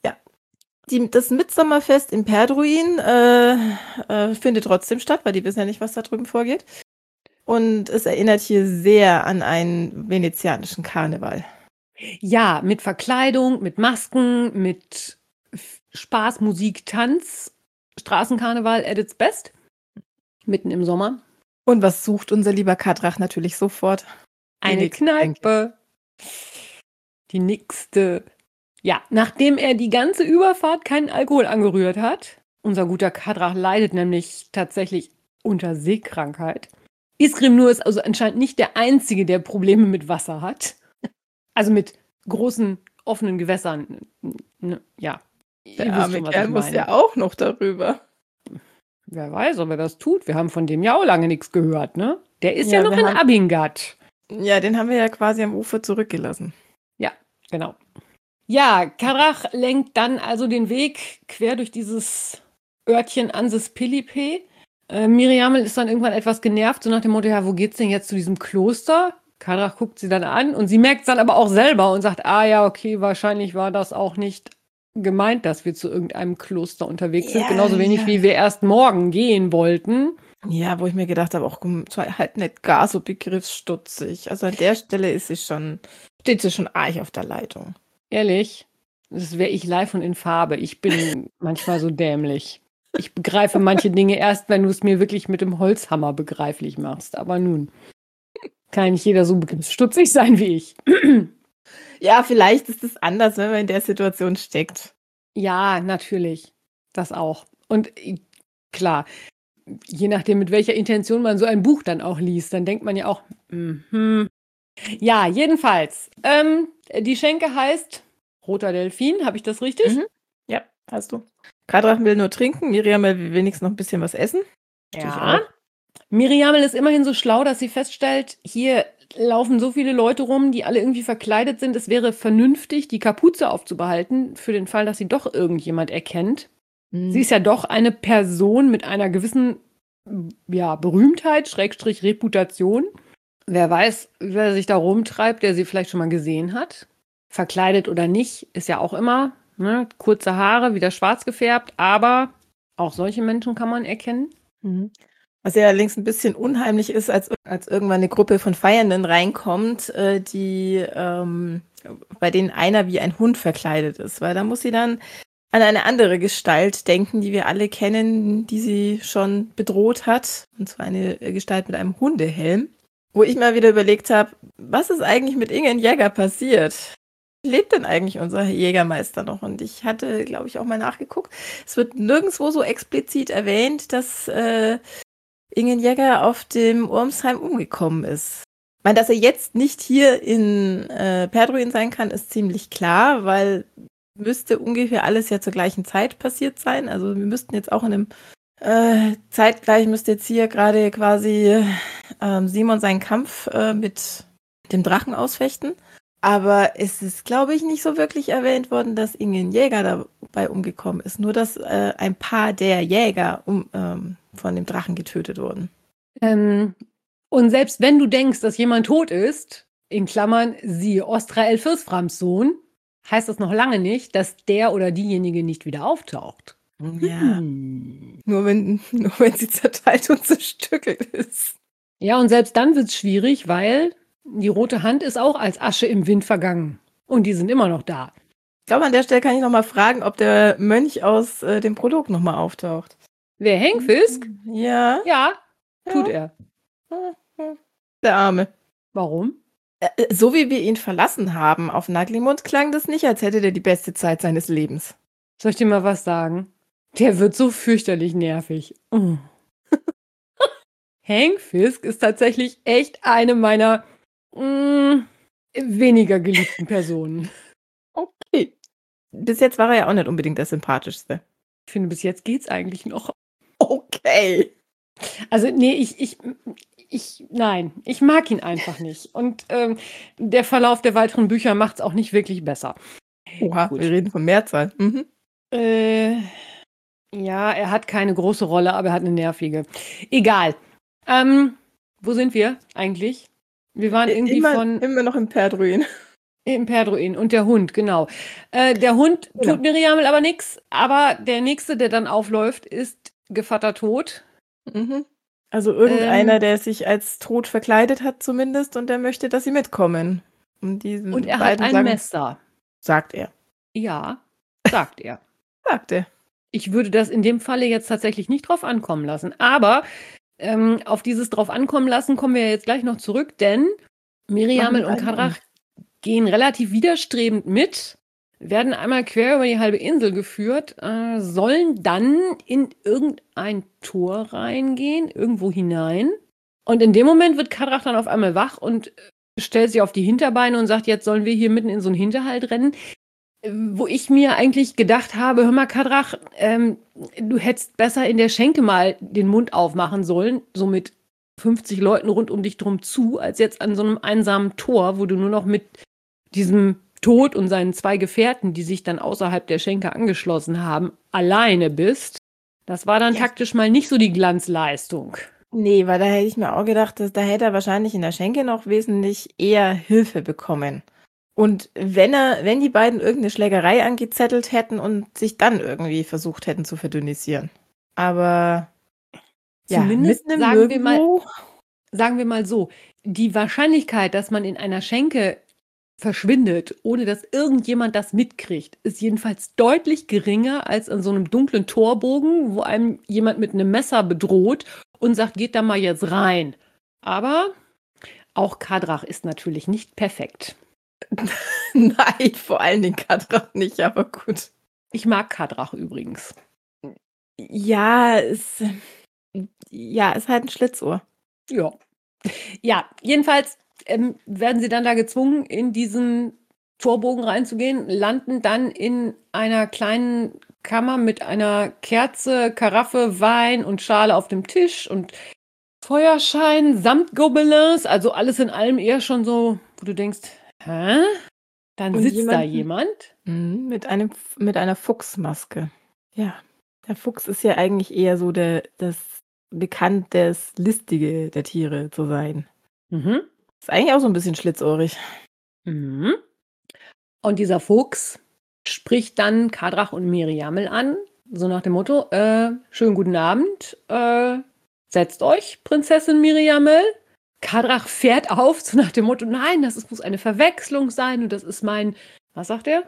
Die, das Mitsommerfest in Perdruin äh, äh, findet trotzdem statt, weil die wissen ja nicht, was da drüben vorgeht. Und es erinnert hier sehr an einen venezianischen Karneval. Ja, mit Verkleidung, mit Masken, mit F- Spaß, Musik, Tanz. Straßenkarneval at its best. Mitten im Sommer. Und was sucht unser lieber Kadrach natürlich sofort? Eine nächste Kneipe. Die nächste. Ja, nachdem er die ganze Überfahrt keinen Alkohol angerührt hat, unser guter Kadrach leidet nämlich tatsächlich unter Seekrankheit. Iskrim nur ist also anscheinend nicht der Einzige, der Probleme mit Wasser hat. Also mit großen, offenen Gewässern. N- Ja. Ihr Der wisst arme schon, was Kerl ich muss meine. ja auch noch darüber. Wer weiß, ob er das tut. Wir haben von dem ja auch lange nichts gehört, ne? Der ist ja, Ja, noch wir in haben- Abingat. Ja, den haben wir ja quasi am Ufer zurückgelassen. Ja, genau. Ja, Karach lenkt dann also den Weg quer durch dieses Örtchen Ansis Pelipe. Äh, Miriamel ist dann irgendwann etwas genervt, so nach dem Motto, ja, wo geht's denn jetzt zu diesem Kloster? Karach guckt sie dann an und sie merkt es dann aber auch selber und sagt, ah ja, okay, wahrscheinlich war das auch nicht gemeint, dass wir zu irgendeinem Kloster unterwegs sind. Ja, Genauso wenig, ja. wie wir erst morgen gehen wollten. Ja, wo ich mir gedacht habe, auch komm, sei halt nicht gar so begriffsstutzig. Also an der Stelle ist sie schon, steht sie schon arg auf der Leitung. Ehrlich, das wäre ich live und in Farbe. Ich bin manchmal so dämlich. Ich begreife manche Dinge erst, wenn du es mir wirklich mit dem Holzhammer begreiflich machst. Aber nun, kann nicht jeder so begriffsstutzig sein wie ich. Ja, vielleicht ist es anders, wenn man in der Situation steckt. Ja, natürlich. Das auch. Und äh, klar, je nachdem, mit welcher Intention man so ein Buch dann auch liest, dann denkt man ja auch, mhm. Ja, jedenfalls. Ähm, die Schenke heißt Roter Delfin, habe ich das richtig? Mhm. Ja, hast du. Kadrach will nur trinken, Miriam will wenigstens noch ein bisschen was essen. Natürlich Ja. auch. Miriamel ist immerhin so schlau, dass sie feststellt, hier laufen so viele Leute rum, die alle irgendwie verkleidet sind. Es wäre vernünftig, die Kapuze aufzubehalten, für den Fall, dass sie doch irgendjemand erkennt. Mhm. Sie ist ja doch eine Person mit einer gewissen ja, Berühmtheit, Schrägstrich Reputation. Wer weiß, wer sich da rumtreibt, der sie vielleicht schon mal gesehen hat. verkleidet oder nicht, ist ja auch immer, ne? Kurze Haare, wieder schwarz gefärbt, aber auch solche Menschen kann man erkennen. Mhm. Was ja allerdings ein bisschen unheimlich ist, als, als irgendwann eine Gruppe von Feiernden reinkommt, äh, die, ähm, bei denen einer wie ein Hund verkleidet ist, weil da muss sie dann an eine andere Gestalt denken, die wir alle kennen, die sie schon bedroht hat, und zwar eine Gestalt mit einem Hundehelm, wo ich mal wieder überlegt habe, was ist eigentlich mit Ingen Jäger passiert? Lebt denn eigentlich unser Jägermeister noch? Und ich hatte, glaube ich, auch mal nachgeguckt. Es wird nirgendwo so explizit erwähnt, dass äh, Ingen Jäger auf dem Urmsheim umgekommen ist. Ich meine, dass er jetzt nicht hier in äh, Perdruin sein kann, ist ziemlich klar, weil müsste ungefähr alles ja zur gleichen Zeit passiert sein. Also wir müssten jetzt auch in einem äh, zeitgleich müsste jetzt hier gerade quasi äh, Simon seinen Kampf äh, mit dem Drachen ausfechten. Aber es ist, glaube ich, nicht so wirklich erwähnt worden, dass Ingen Jäger dabei umgekommen ist. Nur, dass äh, ein paar der Jäger um, ähm, von dem Drachen getötet wurden. Ähm, und selbst wenn du denkst, dass jemand tot ist, in Klammern, siehe Ostrael Fürstframs Sohn, heißt das noch lange nicht, dass der oder diejenige nicht wieder auftaucht. Ja. Hm. Nur wenn, nur wenn sie zerteilt und zerstückelt ist. Ja, und selbst dann wird es schwierig, weil die rote Hand ist auch als Asche im Wind vergangen. Und die sind immer noch da. Ich glaube, an der Stelle kann ich noch mal fragen, ob der Mönch aus äh, dem Prolog noch mal auftaucht. Wer, Hengfisk? Ja. Ja, Ja. tut er. Der Arme. Warum? Äh, so wie wir ihn verlassen haben auf Naglimund, klang das nicht, als hätte der die beste Zeit seines Lebens. Soll ich dir mal was sagen? Der wird so fürchterlich nervig. Mm. Hengfisk ist tatsächlich echt eine meiner mm, weniger geliebten Personen. Okay. Bis jetzt war er ja auch nicht unbedingt der sympathischste. Ich finde, bis jetzt geht's eigentlich noch. Okay. Also, nee, ich, ich, ich, nein, ich mag ihn einfach nicht. Und ähm, der Verlauf der weiteren Bücher macht's auch nicht wirklich besser. Oha, Gut. wir reden von Mehrzahl. Mhm. Äh, ja, er hat keine große Rolle, aber er hat eine nervige. Egal. Ähm, wo sind wir eigentlich? Wir waren irgendwie immer, von immer noch im Perdruin. im Perdruin und der Hund, genau. Äh, der Hund Genau. tut Miriamel aber nichts, aber der nächste, der dann aufläuft, ist Gevatter Tod. Mhm. Also irgendeiner, Ähm. der sich als tot verkleidet hat zumindest und der möchte, dass sie mitkommen. Und, diesen Und er hat beiden ein sagen, Messer. sagt er. Ja, sagt er. Sagt er. Ich würde das in dem Falle jetzt tatsächlich nicht drauf ankommen lassen. Aber ähm, auf dieses drauf ankommen lassen kommen wir ja jetzt gleich noch zurück, denn Miriamel Machen und wir einen Kadrach gehen relativ widerstrebend mit, werden einmal quer über die halbe Insel geführt, äh, sollen dann in irgendein Tor reingehen, irgendwo hinein. Und in dem Moment wird Kadrach dann auf einmal wach und äh, stellt sich auf die Hinterbeine und sagt, jetzt sollen wir hier mitten in so einen Hinterhalt rennen. Äh, Wo ich mir eigentlich gedacht habe, hör mal, Kadrach, ähm, du hättest besser in der Schenke mal den Mund aufmachen sollen, so mit fünfzig Leuten rund um dich drum zu, als jetzt an so einem einsamen Tor, wo du nur noch mit diesem Tod und seinen zwei Gefährten, die sich dann außerhalb der Schenke angeschlossen haben, alleine bist. Das war dann Ja. taktisch mal nicht so die Glanzleistung. Nee, weil da hätte ich mir auch gedacht, dass da hätte er wahrscheinlich in der Schenke noch wesentlich eher Hilfe bekommen. Und wenn er, wenn die beiden irgendeine Schlägerei angezettelt hätten und sich dann irgendwie versucht hätten zu verdünnisieren. Aber ja, Zumindest mitten im sagen wir mal, Nirgendwo. sagen wir mal so, die Wahrscheinlichkeit, dass man in einer Schenke verschwindet, ohne dass irgendjemand das mitkriegt, ist jedenfalls deutlich geringer als an so einem dunklen Torbogen, wo einem jemand mit einem Messer bedroht und sagt, geht da mal jetzt rein. Aber auch Kadrach ist natürlich nicht perfekt. Nein, vor allen Dingen Kadrach nicht, aber gut. Ich mag Kadrach übrigens. Ja, es, ja, ist halt ein Schlitzohr. Ja. Ja, jedenfalls ähm, werden sie dann da gezwungen, in diesen Torbogen reinzugehen, landen dann in einer kleinen Kammer mit einer Kerze, Karaffe, Wein und Schale auf dem Tisch und Feuerschein samt Gobelins, also alles in allem eher schon so, wo du denkst, hä? Dann Und sitzt da jemanden- jemand. Mhm, mit einem, mit einer Fuchsmaske. Ja, der Fuchs ist ja eigentlich eher so der, das bekannt, das Listige der Tiere zu sein. Mhm. Ist eigentlich auch so ein bisschen schlitzohrig. Mhm. Und dieser Fuchs spricht dann Kadrach und Miriamel an, so nach dem Motto, äh, schönen guten Abend, äh, setzt euch, Prinzessin Miriamel. Kadrach fährt auf, so nach dem Motto, nein, das ist, muss eine Verwechslung sein und das ist mein, was sagt er?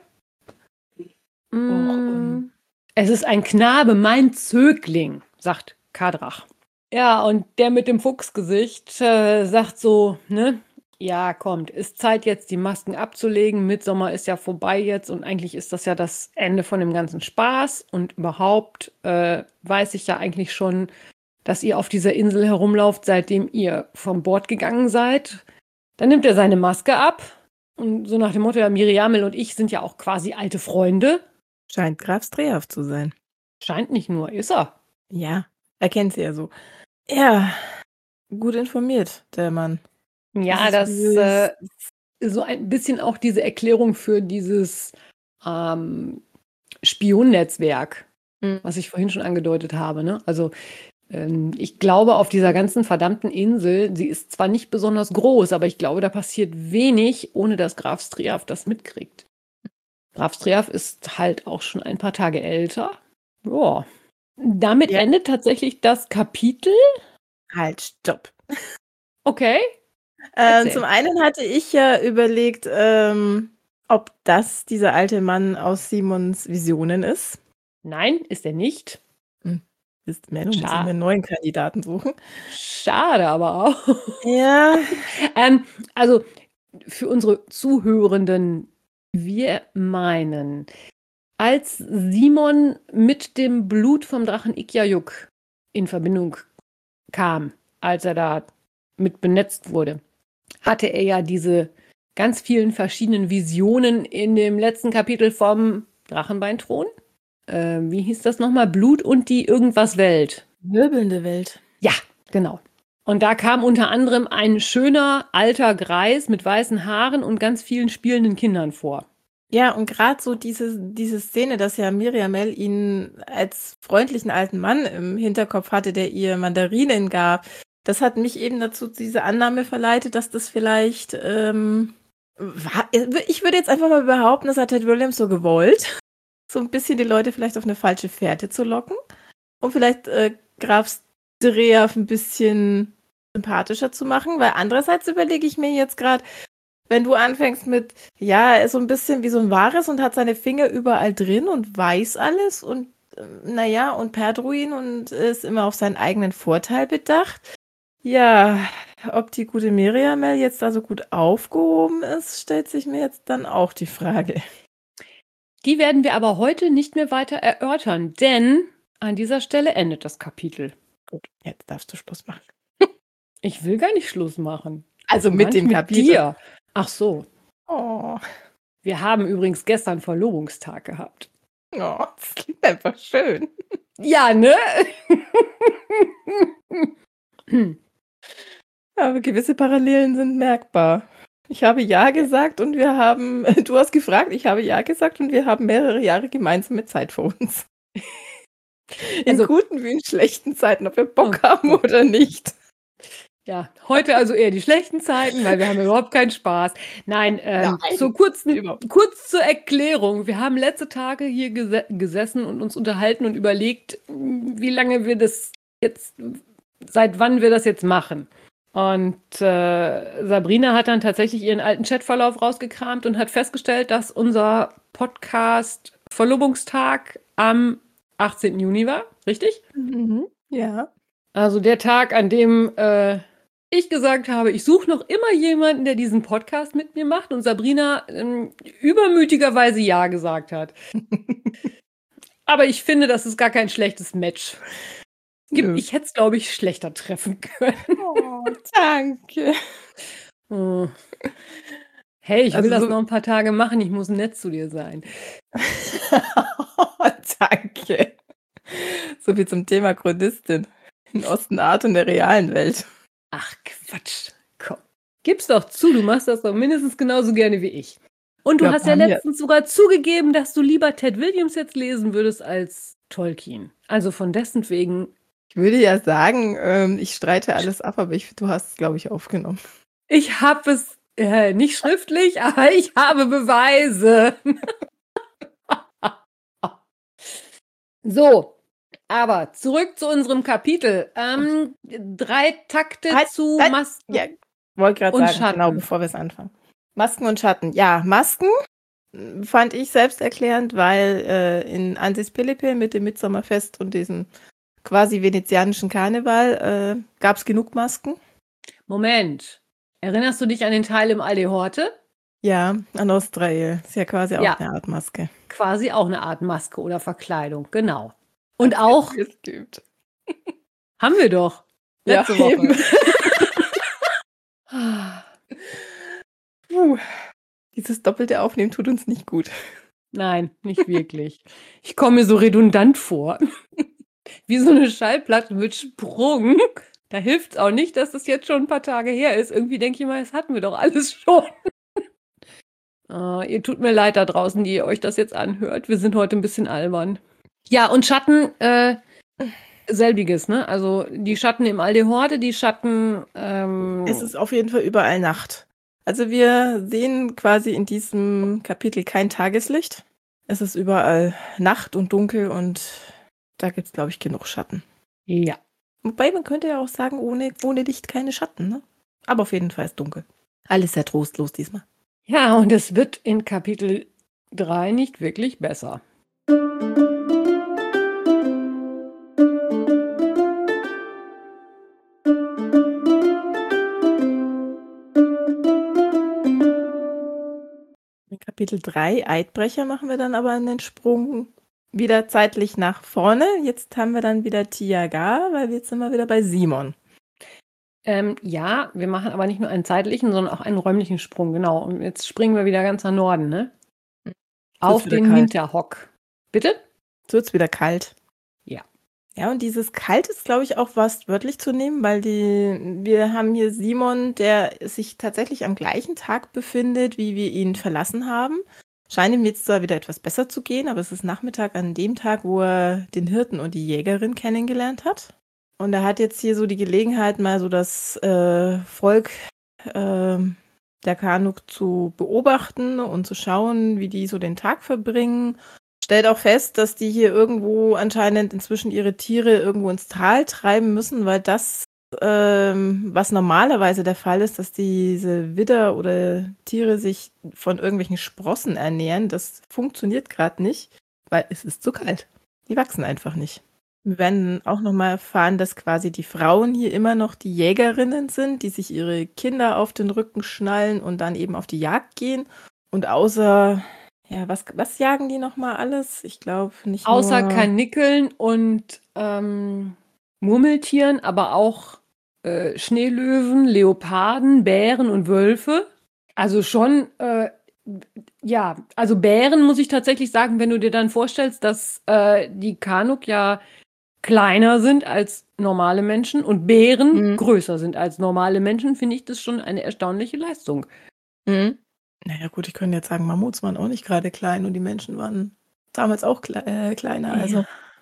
Mm, es ist ein Knabe, mein Zögling, sagt Kadrach. Ja, und der mit dem Fuchsgesicht äh, sagt so, ne, ja, kommt, ist Zeit jetzt, die Masken abzulegen. Mittsommer ist ja vorbei jetzt und eigentlich ist das ja das Ende von dem ganzen Spaß. Und überhaupt äh, weiß ich ja eigentlich schon, dass ihr auf dieser Insel herumlauft, seitdem ihr vom Bord gegangen seid. Dann nimmt er seine Maske ab und so nach dem Motto, ja, Miriamel und ich sind ja auch quasi alte Freunde. Scheint Graf Streaf zu sein. Scheint nicht nur, ist er. Ja, er kennt sie ja so. Ja, gut informiert, der Mann. Ja, das äh, so ein bisschen auch diese Erklärung für dieses ähm, Spionnetzwerk, mhm. was ich vorhin schon angedeutet habe. Ne? Also ähm, ich glaube, auf dieser ganzen verdammten Insel, sie ist zwar nicht besonders groß, aber ich glaube, da passiert wenig, ohne dass Graf Streaf das mitkriegt. Graf Streaf ist halt auch schon ein paar Tage älter. Ja. Damit ja. endet tatsächlich das Kapitel. Halt, stopp. Okay. Äh, zum einen hatte ich ja überlegt, ähm, ob das dieser alte Mann aus Simons Visionen ist. Nein, ist er nicht. Hm. Ist mehr, muss ich mir einen neuen Kandidaten suchen. Schade aber auch. Ja. ähm, also für unsere Zuhörenden, wir meinen, als Simon mit dem Blut vom Drachen Ikyajuk in Verbindung kam, als er da mit benetzt wurde, hatte er ja diese ganz vielen verschiedenen Visionen in dem letzten Kapitel vom Drachenbeinthron. Äh, wie hieß das nochmal? Blut und die irgendwas Welt. Wirbelnde Welt. Ja, genau. Und da kam unter anderem ein schöner alter Greis mit weißen Haaren und ganz vielen spielenden Kindern vor. Ja, und gerade so diese, diese Szene, dass ja Miriamel ihn als freundlichen alten Mann im Hinterkopf hatte, der ihr Mandarinen gab, das hat mich eben dazu diese Annahme verleitet, dass das vielleicht, ähm, war, ich würde jetzt einfach mal behaupten, das hat Ted Williams so gewollt, so ein bisschen die Leute vielleicht auf eine falsche Fährte zu locken, um vielleicht äh, Graf Streaf ein bisschen sympathischer zu machen, weil andererseits überlege ich mir jetzt gerade, wenn du anfängst mit, ja, er ist so ein bisschen wie so ein Wahres und hat seine Finger überall drin und weiß alles und äh, naja, und Perdruin und ist immer auf seinen eigenen Vorteil bedacht. Ja, ob die gute Miriamel jetzt da so gut aufgehoben ist, stellt sich mir jetzt dann auch die Frage. Die werden wir aber heute nicht mehr weiter erörtern, denn an dieser Stelle endet das Kapitel. Gut, jetzt darfst du Schluss machen. Ich will gar nicht Schluss machen. Also mit dem Kapitel. Mit dir. Ach so. Oh. Wir haben übrigens gestern Verlobungstag gehabt. Oh, das klingt einfach schön. Ja, ne? Aber gewisse Parallelen sind merkbar. Ich habe Ja gesagt und wir haben, du hast gefragt, ich habe Ja gesagt und wir haben mehrere Jahre gemeinsame Zeit vor uns. In also, guten wie in schlechten Zeiten, ob wir Bock oh, haben oder nicht. Ja, heute also eher die schlechten Zeiten, weil wir haben überhaupt keinen Spaß. Nein, ähm, Nein. So kurzen, kurz zur Erklärung. Wir haben letzte Tage hier ges- gesessen und uns unterhalten und überlegt, wie lange wir das jetzt, seit wann wir das jetzt machen. Und äh, Sabrina hat dann tatsächlich ihren alten Chatverlauf rausgekramt und hat festgestellt, dass unser Podcast Verlobungstag am achtzehnten Juni war. Richtig? Mhm, ja. Also der Tag, an dem äh, ich gesagt habe, ich suche noch immer jemanden, der diesen Podcast mit mir macht und Sabrina ähm, übermütigerweise Ja gesagt hat. Aber ich finde, das ist gar kein schlechtes Match. Gibt, ich hätte es, glaube ich, schlechter treffen können. Oh, danke. Oh. Hey, ich will also das so noch ein paar Tage machen. Ich muss nett zu dir sein. Danke. So viel zum Thema Chronistin. In Ostenart und der realen Welt. Ach, Quatsch. Komm. Gib's doch zu, du machst das doch mindestens genauso gerne wie ich. Und du ja, hast ja letztens sogar zugegeben, dass du lieber Ted Williams jetzt lesen würdest als Tolkien. Also von dessen wegen. Ich würde ja sagen, ähm, ich streite alles ab, aber ich, du hast es, glaube ich, aufgenommen. Ich habe es Äh, nicht schriftlich, aber ich habe Beweise. So, aber zurück zu unserem Kapitel. Ähm, drei Takte Halt, zu halt, Masken ja, wollte gerade und sagen, Schatten. genau, bevor wir es anfangen. Masken und Schatten. Ja, Masken mm, fand ich selbsterklärend, weil äh, in Ansis Pilipe mit dem Mitsommerfest und diesem quasi venezianischen Karneval äh, gab es genug Masken. Moment. Erinnerst du dich an den Teil im Alde Horte? Ja, an Ostrail. Ist ja quasi auch Ja. eine Art Maske. Quasi auch eine Art Maske oder Verkleidung, genau. Und auch, Es gibt. haben wir doch, Ja, letzte Woche. eben. Puh. Dieses doppelte Aufnehmen tut uns nicht gut. Nein, nicht wirklich. Ich komme mir so redundant vor. Wie so eine Schallplatte mit Sprung. Da hilft es auch nicht, dass das jetzt schon ein paar Tage her ist. Irgendwie denke ich immer, das hatten wir doch alles schon. Ah, ihr tut mir leid da draußen, die ihr euch das jetzt anhört. Wir sind heute ein bisschen albern. Ja, und Schatten, äh, selbiges, ne? Also die Schatten im Alde Horde, die Schatten. Ähm, Es ist auf jeden Fall überall Nacht. Also wir sehen quasi in diesem Kapitel kein Tageslicht. Es ist überall Nacht und dunkel und da gibt es, glaube ich, genug Schatten. ja. Wobei man könnte ja auch sagen, ohne, ohne Licht keine Schatten, ne? Aber auf jeden Fall ist dunkel. Alles sehr trostlos diesmal. Ja, und es wird in Kapitel drei nicht wirklich besser. In Kapitel drei, Eidbrecher, machen wir dann aber einen Sprung wieder zeitlich nach vorne. Jetzt haben wir dann wieder Tiagar, weil jetzt sind wir wieder bei Simon. Ähm, ja, wir machen aber nicht nur einen zeitlichen, sondern auch einen räumlichen Sprung, genau. Und jetzt springen wir wieder ganz nach Norden, ne? Auf wieder den kalt. Hinterhock. Bitte? Jetzt wird es wieder kalt. Ja. Ja, und dieses Kalt ist, glaube ich, auch was wörtlich zu nehmen, weil die, wir haben hier Simon, der sich tatsächlich am gleichen Tag befindet, wie wir ihn verlassen haben. Scheint ihm jetzt zwar wieder etwas besser zu gehen, aber es ist Nachmittag an dem Tag, wo er den Hirten und die Jägerin kennengelernt hat. Und er hat jetzt hier so die Gelegenheit, mal so das äh, Volk äh, der Kanuk zu beobachten und zu schauen, wie die so den Tag verbringen. Stellt auch fest, dass die hier irgendwo anscheinend inzwischen ihre Tiere irgendwo ins Tal treiben müssen, weil das, ähm, was normalerweise der Fall ist, dass diese Widder oder Tiere sich von irgendwelchen Sprossen ernähren, das funktioniert gerade nicht, weil es ist zu kalt. Die wachsen einfach nicht. Wir werden auch nochmal erfahren, dass quasi die Frauen hier immer noch die Jägerinnen sind, die sich ihre Kinder auf den Rücken schnallen und dann eben auf die Jagd gehen. Und außer, ja, was, was jagen die nochmal alles? Ich glaube nicht Außer nur... Karnickeln und ähm, Murmeltieren, aber auch äh, Schneelöwen, Leoparden, Bären und Wölfe. Also schon, äh, ja, also Bären muss ich tatsächlich sagen, wenn du dir dann vorstellst, dass äh, die Kanuk ja kleiner sind als normale Menschen und Bären Mhm. größer sind als normale Menschen, finde ich das schon eine erstaunliche Leistung. Mhm. Naja gut, ich könnte jetzt sagen, Mammuts waren auch nicht gerade klein und die Menschen waren damals auch kle äh, kleiner. Also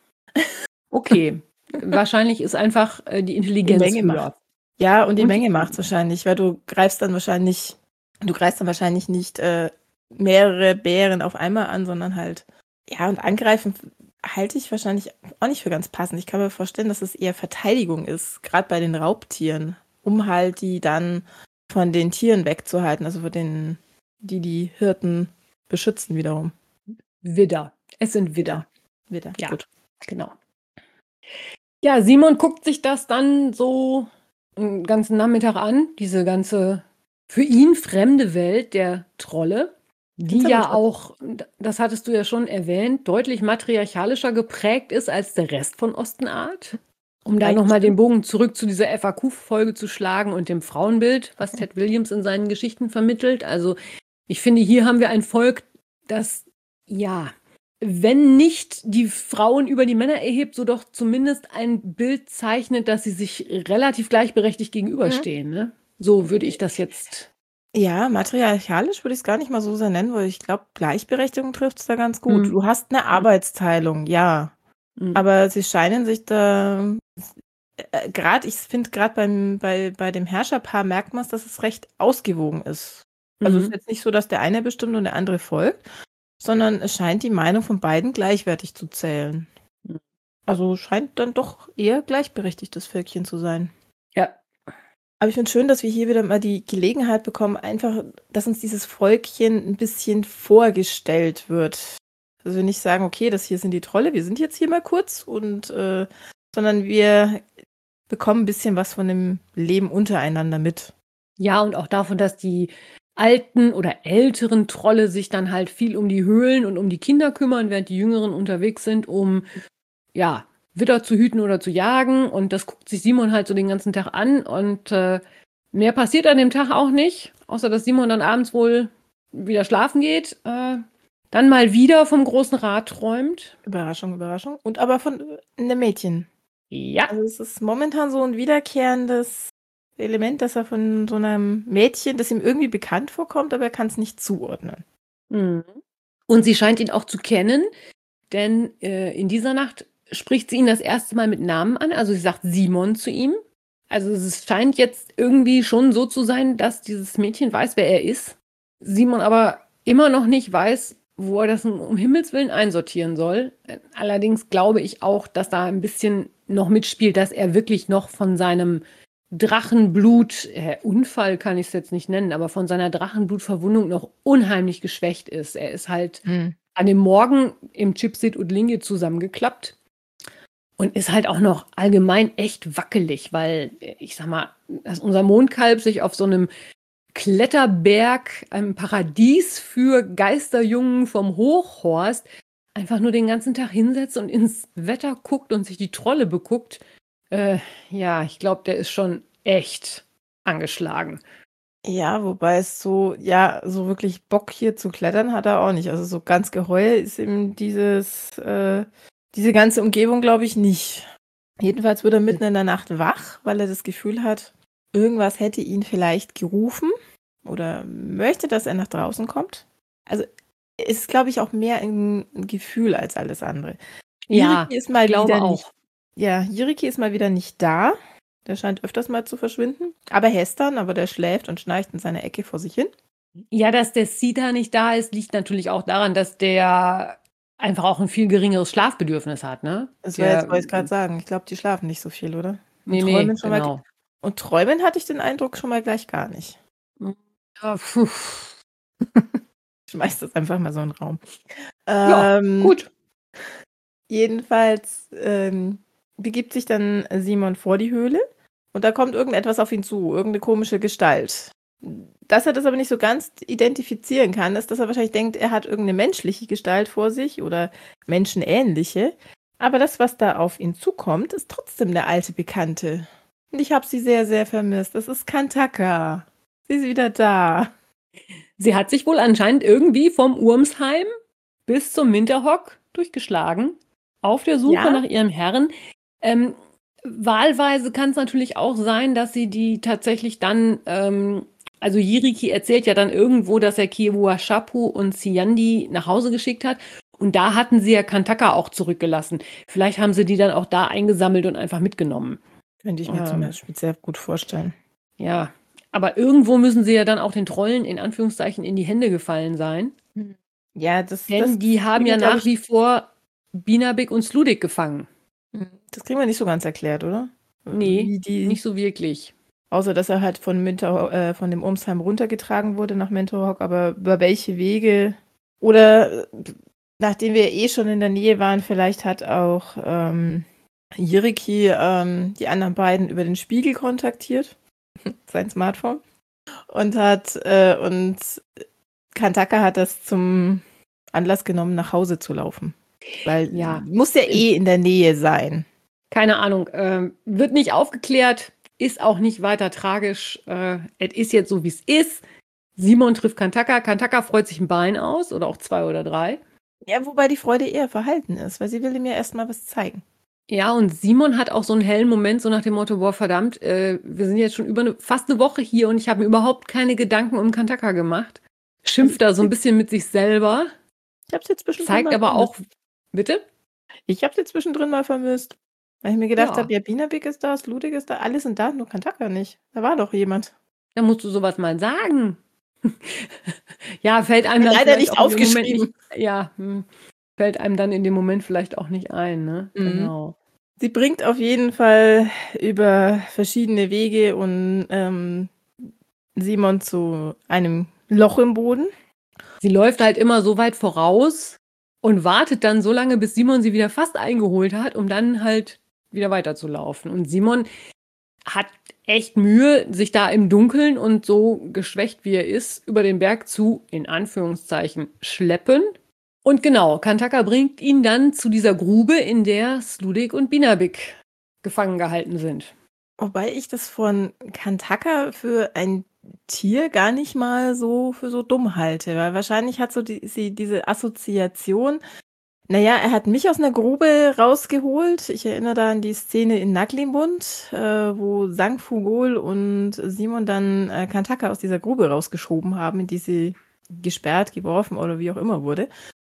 Okay, wahrscheinlich ist einfach äh, die Intelligenz Die Menge höher. macht. Ja, und die Und- Menge macht's wahrscheinlich, weil du greifst dann wahrscheinlich, du greifst dann wahrscheinlich nicht äh, mehrere Bären auf einmal an, sondern halt, ja, und angreifen halte ich wahrscheinlich auch nicht für ganz passend. Ich kann mir vorstellen, dass es eher Verteidigung ist, gerade bei den Raubtieren, um halt die dann von den Tieren wegzuhalten, also von den, die die Hirten beschützen wiederum. Widder. Es sind Widder. Wieder. Ja. Gut. Genau. Ja, Simon guckt sich das dann so einen ganzen Nachmittag an, diese ganze für ihn fremde Welt der Trolle, die Find's aber ja trotzdem- auch, das hattest du ja schon erwähnt, deutlich matriarchalischer geprägt ist als der Rest von Ostenart. Um da Eigentlich nochmal den stimmt. Bogen zurück zu dieser F A Q-Folge zu schlagen und dem Frauenbild, was Ted Williams in seinen Geschichten vermittelt. Also ich finde, hier haben wir ein Volk, das, ja, wenn nicht die Frauen über die Männer erhebt, so doch zumindest ein Bild zeichnet, dass sie sich relativ gleichberechtigt gegenüberstehen. Ne? So würde ich das jetzt. Ja, matriarchalisch würde ich es gar nicht mal so sehr nennen, weil ich glaube, Gleichberechtigung trifft es da ganz gut. Hm. Du hast eine Arbeitsteilung, ja. Mhm. Aber sie scheinen sich da äh, gerade, ich finde gerade beim bei, bei dem Herrscherpaar merkt man es, dass es recht ausgewogen ist. Also es ist Mhm. jetzt nicht so, dass der eine bestimmt und der andere folgt, sondern es scheint die Meinung von beiden gleichwertig zu zählen. Mhm. Also scheint dann doch eher gleichberechtigtes Völkchen zu sein. Ja. Aber ich finde schön, dass wir hier wieder mal die Gelegenheit bekommen, einfach, dass uns dieses Volkchen ein bisschen vorgestellt wird. Also wir nicht sagen, okay, das hier sind die Trolle, wir sind jetzt hier mal kurz und äh, sondern wir bekommen ein bisschen was von dem Leben untereinander mit. Ja, und auch davon, dass die alten oder älteren Trolle sich dann halt viel um die Höhlen und um die Kinder kümmern, während die Jüngeren unterwegs sind, um ja, Widder zu hüten oder zu jagen. Und das guckt sich Simon halt so den ganzen Tag an. Und äh, mehr passiert an dem Tag auch nicht, außer dass Simon dann abends wohl wieder schlafen geht. Äh, dann mal wieder vom großen Rat träumt. Überraschung, Überraschung. Und aber von äh, einem Mädchen. Ja. Also es ist momentan so ein wiederkehrendes Element, dass er von so einem Mädchen, das ihm irgendwie bekannt vorkommt, aber er kann es nicht zuordnen. Mhm. Und sie scheint ihn auch zu kennen, denn äh, in dieser Nacht spricht sie ihn das erste Mal mit Namen an. Also sie sagt Simon zu ihm. Also es scheint jetzt irgendwie schon so zu sein, dass dieses Mädchen weiß, wer er ist. Simon aber immer noch nicht weiß, wo er das um Himmels Willen einsortieren soll. Allerdings glaube ich auch, dass da ein bisschen noch mitspielt, dass er wirklich noch von seinem Drachenblut, äh, Unfall kann ich es jetzt nicht nennen, aber von seiner Drachenblutverwundung noch unheimlich geschwächt ist. Er ist halt Hm. an dem Morgen im Chipsit und Linge zusammengeklappt und ist halt auch noch allgemein echt wackelig, weil, ich sag mal, dass unser Mondkalb sich auf so einem Kletterberg, einem Paradies für Geisterjungen vom Hochhorst, einfach nur den ganzen Tag hinsetzt und ins Wetter guckt und sich die Trolle beguckt. Äh, ja, ich glaube, der ist schon echt angeschlagen. Ja, wobei es so, ja, so wirklich Bock hier zu klettern hat er auch nicht. Also so ganz geheuer ist ihm dieses, äh, diese ganze Umgebung, glaube ich, nicht. Jedenfalls wird er mitten in der Nacht wach, weil er das Gefühl hat, irgendwas hätte ihn vielleicht gerufen oder möchte, dass er nach draußen kommt. Also es ist, glaube ich, auch mehr ein, ein Gefühl als alles andere. Ja, Jiriki ist mal ich glaube wieder auch. nicht. Ja, Jiriki ist mal wieder nicht da. Der scheint öfters mal zu verschwinden. Aber Hestan, aber der schläft und schnarcht in seiner Ecke vor sich hin. Ja, dass der Sita nicht da ist, liegt natürlich auch daran, dass der einfach auch ein viel geringeres Schlafbedürfnis hat, ne? Das war Der, jetzt, wollte ich gerade sagen. Ich glaube, die schlafen nicht so viel, oder? Und nee, träumen nee, schon mal. genau. Und träumen hatte ich den Eindruck schon mal gleich gar nicht. Ja, puh. Ich schmeiß das einfach mal so in den Raum. Ja, Ähm, gut. Jedenfalls ähm, begibt sich dann Simon vor die Höhle und da kommt irgendetwas auf ihn zu, irgendeine komische Gestalt. Dass er das aber nicht so ganz identifizieren kann, ist, dass er wahrscheinlich denkt, er hat irgendeine menschliche Gestalt vor sich oder menschenähnliche. Aber das, was da auf ihn zukommt, ist trotzdem der alte Bekannte. Und ich habe sie sehr, sehr vermisst. Das ist Kantaka. Sie ist wieder da. Sie hat sich wohl anscheinend irgendwie vom Urmsheim bis zum Winterhock durchgeschlagen, auf der Suche Ja? nach ihrem Herrn. Ähm, wahlweise kann es natürlich auch sein, dass sie die tatsächlich dann, ähm, also Jiriki erzählt ja dann irgendwo, dass er Kiwuashapu und Siandi nach Hause geschickt hat. Und da hatten sie ja Kantaka auch zurückgelassen. Vielleicht haben sie die dann auch da eingesammelt und einfach mitgenommen. Könnte ich mir Ähm, zum Beispiel sehr gut vorstellen. Ja, aber irgendwo müssen sie ja dann auch den Trollen in Anführungszeichen in die Hände gefallen sein. Ja, das, Denn das die haben ja kriegen wir, glaub nach wie vor Binabik und Sludik gefangen. ich, das kriegen wir nicht so ganz erklärt, oder? Nee, Wie die, nicht so wirklich. außer, dass er halt von, Minter, äh, von dem Urmsheim runtergetragen wurde nach Mentorhock, aber über welche Wege? Oder äh, nachdem wir eh schon in der Nähe waren, vielleicht hat auch ähm, Jiriki ähm, die anderen beiden über den Spiegel kontaktiert, sein Smartphone, und hat äh, und Kantaka hat das zum Anlass genommen, nach Hause zu laufen. Weil Ja. muss ja eh in der Nähe sein. Keine Ahnung, ähm, wird nicht aufgeklärt, ist auch nicht weiter tragisch. Äh, es ist jetzt so, wie es ist. Simon trifft Kantaka. Kantaka freut sich ein Bein aus oder auch zwei oder drei. Ja, wobei die Freude eher verhalten ist, weil sie will ihm ja erstmal was zeigen. Ja, und Simon hat auch so einen hellen Moment, so nach dem Motto, boah, verdammt, äh, wir sind jetzt schon über eine, fast eine Woche hier und ich habe mir überhaupt keine Gedanken um Kantaka gemacht. Schimpft da so ein bisschen mit sich selber, Ich hab's jetzt zwischendrin zeigt mal aber vermisst. auch, bitte? Ich hab's jetzt zwischendrin mal vermisst. Weil ich mir gedacht Ja. habe, ja, Binabik ist da, Sludig ist da, alle sind da, nur Kantaka nicht. Da war doch jemand. Dann musst du sowas mal sagen. Ja, fällt einem dann Leider vielleicht nicht auch in dem Moment nicht, aufgeschrieben. ja, hm, fällt einem dann in dem Moment vielleicht auch nicht ein, ne? Mhm. Genau. Sie bringt auf jeden Fall über verschiedene Wege und ähm, Simon zu einem Loch im Boden. Sie läuft halt immer so weit voraus und wartet dann so lange, bis Simon sie wieder fast eingeholt hat, um dann halt wieder weiterzulaufen. Und Simon hat echt Mühe, sich da im Dunkeln und so geschwächt wie er ist, über den Berg zu, in Anführungszeichen, schleppen. Und genau, Kantaka bringt ihn dann zu dieser Grube, in der Sludig und Binabik gefangen gehalten sind. Wobei ich das von Kantaka für ein Tier gar nicht mal so für so dumm halte, weil wahrscheinlich hat so die, sie diese Assoziation, naja, er hat mich aus einer Grube rausgeholt. Ich erinnere da an die Szene in Naglimund, äh, wo Sangfugol und Simon dann äh, Kantaka aus dieser Grube rausgeschoben haben, in die sie gesperrt, geworfen oder wie auch immer wurde.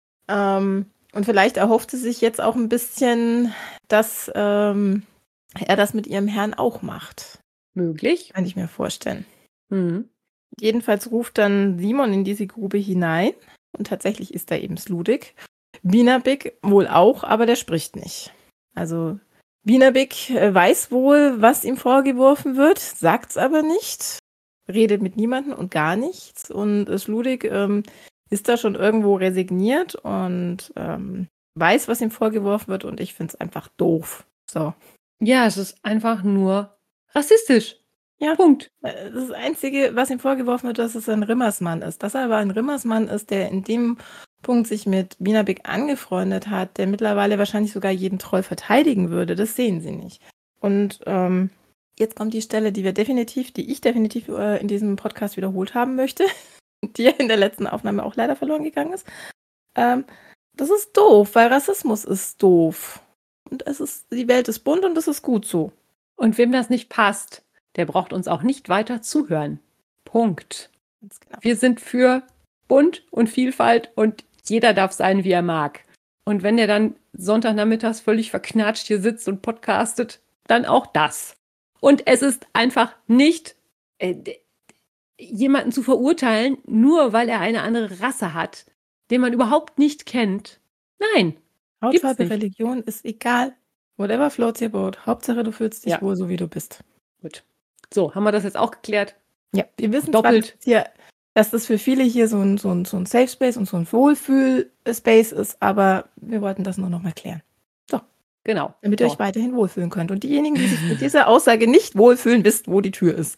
Ähm, und vielleicht erhofft sie sich jetzt auch ein bisschen, dass ähm, er das mit ihrem Herrn auch macht. Möglich. Kann ich mir vorstellen. Mhm. Jedenfalls ruft dann Simon in diese Grube hinein und tatsächlich ist da eben Sludig. Binabik wohl auch, aber der spricht nicht. Also Binabik äh, weiß wohl, was ihm vorgeworfen wird, sagt's aber nicht, redet mit niemandem und gar nichts. Und äh, Sludig ähm, ist da schon irgendwo resigniert und ähm, weiß, was ihm vorgeworfen wird und ich finde es einfach doof. So. Ja, es ist einfach nur rassistisch. Ja. Punkt. Äh, Das Einzige, was ihm vorgeworfen wird, dass es ein Rimmersmann ist. Dass er aber ein Rimmersmann ist, der in dem Punkt sich mit Binabik angefreundet hat, der mittlerweile wahrscheinlich sogar jeden Troll verteidigen würde, das sehen sie nicht. Und ähm, jetzt kommt die Stelle, die wir definitiv, die ich definitiv äh, in diesem Podcast wiederholt haben möchte, die ja in der letzten Aufnahme auch leider verloren gegangen ist. Ähm, das ist doof, weil Rassismus ist doof. Und es ist, die Welt ist bunt und das ist gut so. Und wem das nicht passt, der braucht uns auch nicht weiter zuhören. Punkt. Ganz genau. Wir sind für Bunt und Vielfalt und jeder darf sein, wie er mag. Und wenn der dann Sonntagnachmittags völlig verknatscht hier sitzt und podcastet, dann auch das. Und es ist einfach nicht äh, d- jemanden zu verurteilen, nur weil er eine andere Rasse hat, den man überhaupt nicht kennt. Nein. Hautfarbe, nicht. Religion ist egal. Whatever floats your boat. Hauptsache, du fühlst dich Ja. wohl, so wie du bist. Gut. So, haben wir das jetzt auch geklärt? Ja, wir wissen Doppelt. zwar, dass, hier, dass das für viele hier so ein, so ein, so ein Safe Space und so ein Wohlfühl-Space ist, aber wir wollten das nur noch mal klären. Genau. Damit ihr So. euch weiterhin wohlfühlen könnt. Und diejenigen, die sich mit dieser Aussage nicht wohlfühlen, wisst, wo die Tür ist.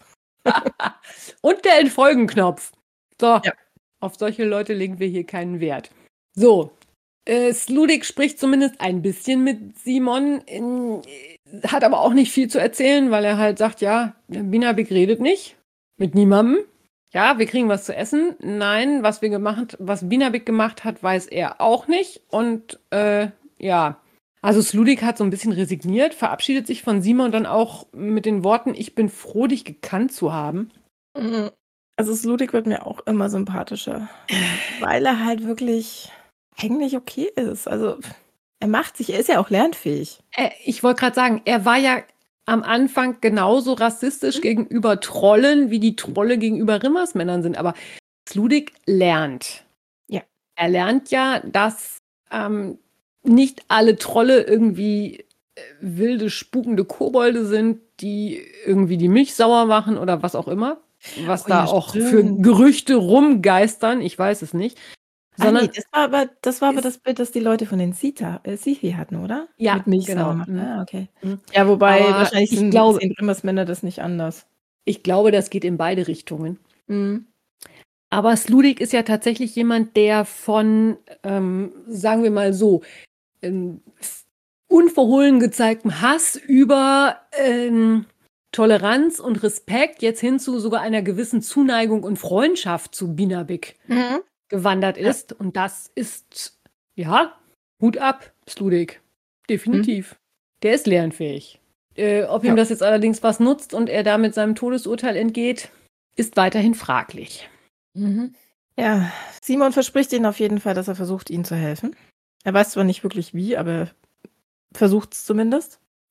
Und der Entfolgen-Knopf. So, Ja. auf solche Leute legen wir hier keinen Wert. So, äh, Sludig spricht zumindest ein bisschen mit Simon, in, hat aber auch nicht viel zu erzählen, weil er halt sagt, ja, Binabik redet nicht mit niemandem. Ja, wir kriegen was zu essen. Nein, was wir gemacht, was Binabik gemacht hat, weiß er auch nicht. Und äh, ja, also Sludig hat so ein bisschen resigniert, verabschiedet sich von Simon dann auch mit den Worten, ich bin froh, dich gekannt zu haben. Also Sludig wird mir auch immer sympathischer, weil er halt wirklich eigentlich okay ist. Also er macht sich, er ist ja auch lernfähig. Äh, ich wollte gerade sagen, er war ja am Anfang genauso rassistisch Mhm. gegenüber Trollen, wie die Trolle gegenüber Rimmersmännern sind. Aber Sludig lernt. Ja. Er lernt ja, dass ähm, nicht alle Trolle irgendwie äh, wilde, spukende Kobolde sind, die irgendwie die Milch sauer machen oder was auch immer. Was Oh da ja, auch für stimmt. Gerüchte rumgeistern. Ich weiß es nicht. Ah, Sondern nee, das war aber das, war aber ist- das Bild, das die Leute von den Sita, äh, Sifi hatten, oder? Ja, Mit Milch genau. sauer machen. Mhm. Ah, okay. Mhm. Ja, wobei Aber wahrscheinlich ich sind, glaube- sehen Rimmersmänner das nicht anders. ich glaube, das geht in beide Richtungen. Mhm. Aber Sludig ist ja tatsächlich jemand, der von, ähm, sagen wir mal so, ähm, unverhohlen gezeigtem Hass über ähm, Toleranz und Respekt jetzt hin zu sogar einer gewissen Zuneigung und Freundschaft zu Binabik Mhm. gewandert Ja. ist. Und das ist, ja, Hut ab, Sludig. Definitiv. Der ist lernfähig. Äh, ob ihm Ja. das jetzt allerdings was nutzt und er damit seinem Todesurteil entgeht, ist weiterhin fraglich. Mhm. Ja, Simon verspricht ihnen auf jeden Fall, dass er versucht, ihnen zu helfen. Er weiß zwar nicht wirklich wie, aber versucht es zumindest.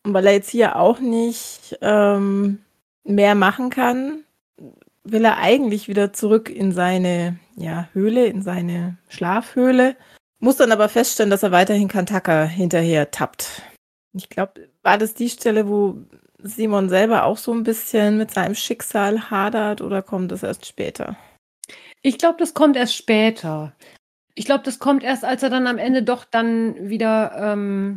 Und weil er jetzt hier auch nicht ähm, mehr machen kann, will er eigentlich wieder zurück in seine ja, Höhle, in seine Schlafhöhle. Muss dann aber feststellen, dass er weiterhin Kantaka hinterher tappt. Ich glaube, war das die Stelle, wo Simon selber auch so ein bisschen mit seinem Schicksal hadert oder kommt das erst später? Ich glaube, das kommt erst später. Ich glaube, das kommt erst, als er dann am Ende doch dann wieder ähm,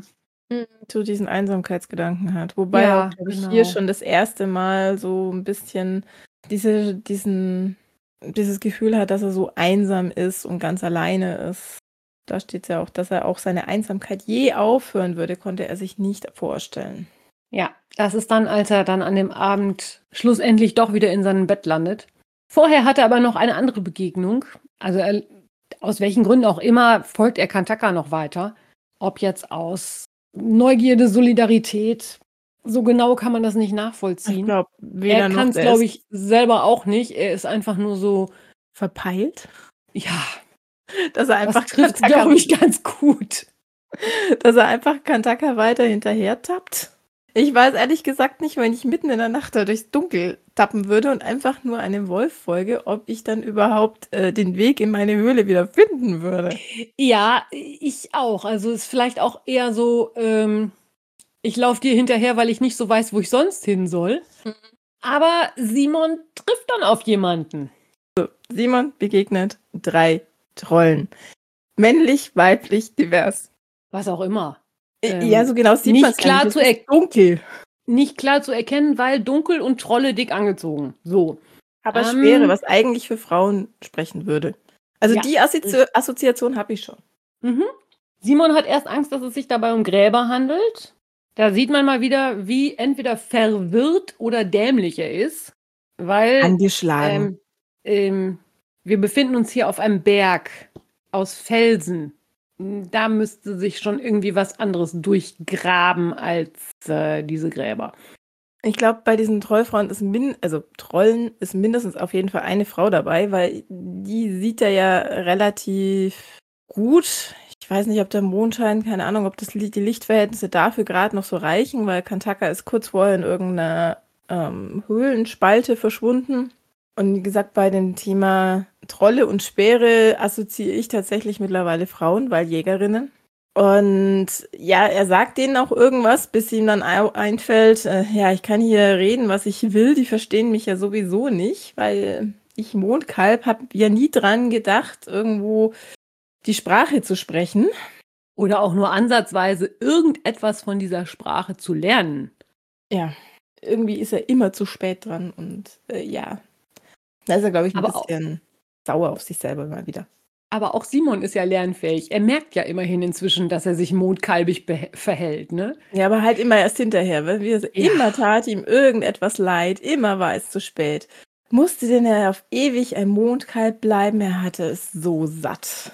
zu diesen Einsamkeitsgedanken hat. Wobei Ja, er, glaube ich, genau. hier schon das erste Mal so ein bisschen diese, diesen, dieses Gefühl hat, dass er so einsam ist und ganz alleine ist. Da steht ja auch, dass er auch seine Einsamkeit je aufhören würde, konnte er sich nicht vorstellen. Ja, das ist dann, als er dann an dem Abend schlussendlich doch wieder in seinem Bett landet. Vorher hat er aber noch eine andere Begegnung. Also er, aus welchen Gründen auch immer folgt er Kantaka noch weiter. Ob jetzt aus Neugierde, Solidarität, so genau kann man das nicht Ich nachvollziehen. glaube, weder Er noch kann es, der glaube ist ich, selber auch nicht. Er ist einfach nur so, verpeilt, ja, dass er das einfach trifft, Kantaka, glaube ich, ganz gut. dass er einfach Kantaka weiter hinterher tappt. Ich weiß ehrlich gesagt nicht, wenn ich mitten in der Nacht da durchs Dunkel tappen würde und einfach nur einem Wolf folge, ob ich dann überhaupt äh, den Weg in meine Höhle wieder finden würde. Ja, ich auch. Also ist vielleicht auch eher so, ähm, ich laufe dir hinterher, weil ich nicht so weiß, wo ich sonst hin soll. Mhm. Aber Simon trifft dann auf jemanden. Simon begegnet drei Trollen. Männlich, weiblich, divers. Was auch immer. Äh, Ähm, ja, so genau sieht nicht man es klar nicht. zu Es ist dunkel. Nicht klar zu erkennen, weil dunkel und Trolle dick angezogen. So. Aber Ähm, schwere, was eigentlich für Frauen sprechen würde. Also Ja. die Assozi Assoziation habe ich schon. Mhm. Simon hat erst Angst, dass es sich dabei um Gräber handelt. Da sieht man mal wieder, wie entweder verwirrt oder dämlich er ist. Weil Angeschlagen. ähm, ähm, wir befinden uns hier auf einem Berg aus Felsen. Da müsste sich schon irgendwie was anderes durchgraben als äh, diese Gräber. Ich glaube, bei diesen Trollfrauen ist min also Trollen ist mindestens auf jeden Fall eine Frau dabei, weil die sieht er ja relativ gut. Ich weiß nicht, ob der Mondschein, keine Ahnung, ob das Li- die Lichtverhältnisse dafür gerade noch so reichen, weil Kantaka ist kurz vorher in irgendeiner ähm, Höhlenspalte verschwunden. Und wie gesagt, bei dem Thema Trolle und Speere assoziiere ich tatsächlich mittlerweile Frauen, weil Jägerinnen. Und ja, er sagt denen auch irgendwas, bis ihm dann au- einfällt, äh, ja, ich kann hier reden, was ich will, die verstehen mich ja sowieso nicht, weil ich Mondkalb habe ja nie dran gedacht, irgendwo die Sprache zu sprechen. Oder auch nur ansatzweise irgendetwas von dieser Sprache zu lernen. Ja, irgendwie ist er immer zu spät dran und äh, ja, da ist er, glaube ich, ein Aber auch- bisschen sauer auf sich selber mal wieder. Aber auch Simon ist ja lernfähig. Er merkt ja immerhin inzwischen, dass er sich mondkalbig beh- verhält, ne? Ja, aber halt immer erst hinterher, weil wir Ja. immer tat ihm irgendetwas leid, immer war es zu spät. Musste denn er auf ewig ein Mondkalb bleiben? Er hatte es so satt.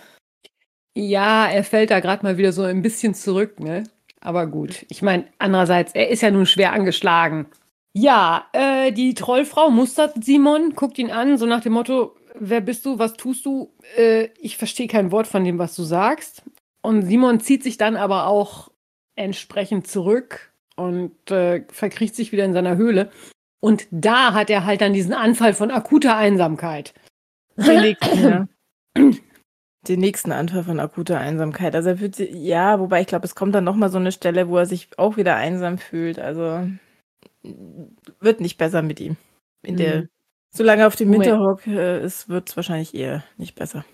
Ja, er fällt da gerade mal wieder so ein bisschen zurück, ne? Aber gut. Ich meine, andererseits, er ist ja nun schwer angeschlagen. Ja, äh, die Trollfrau mustert Simon, guckt ihn an, so nach dem Motto, wer bist du, was tust du? Äh, ich verstehe kein Wort von dem, was du sagst. Und Simon zieht sich dann aber auch entsprechend zurück und äh, verkriecht sich wieder in seiner Höhle. Und da hat er halt dann diesen Anfall von akuter Einsamkeit. Den nächsten, ja. Den nächsten Anfall von akuter Einsamkeit. Also er fühlt sich, ja, wobei ich glaube, es kommt dann nochmal so eine Stelle, wo er sich auch wieder einsam fühlt. Also wird nicht besser mit ihm. In der, Mhm. solange er auf dem Moment. Winterhock äh, ist, wird es wahrscheinlich eher nicht besser.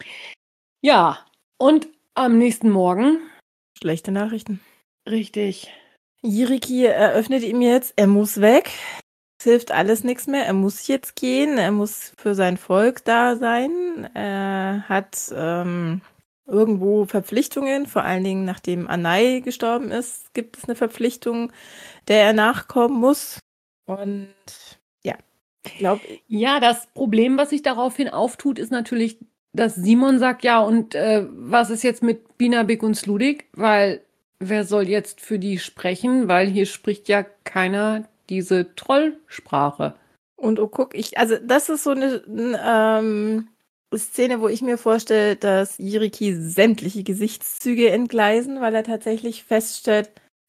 Ja, und am nächsten Morgen, Schlechte Nachrichten. richtig, Jiriki eröffnet ihm jetzt, er muss weg. Es hilft alles nichts mehr. Er muss jetzt gehen. Er muss für sein Volk da sein. Er hat ähm, irgendwo Verpflichtungen, vor allen Dingen nachdem Anai gestorben ist, gibt es eine Verpflichtung, der er nachkommen muss. Und ja, ich glaube, Ja, das Problem, was sich daraufhin auftut, ist natürlich, dass Simon sagt, ja, und äh, was ist jetzt mit Binabik und Sludik? Weil wer soll jetzt für die sprechen? Weil hier spricht ja keiner diese Trollsprache. und oh, guck, ich, also das ist so eine ähm, Szene, wo ich mir vorstelle, dass Jiriki sämtliche Gesichtszüge entgleisen, weil er tatsächlich feststellt,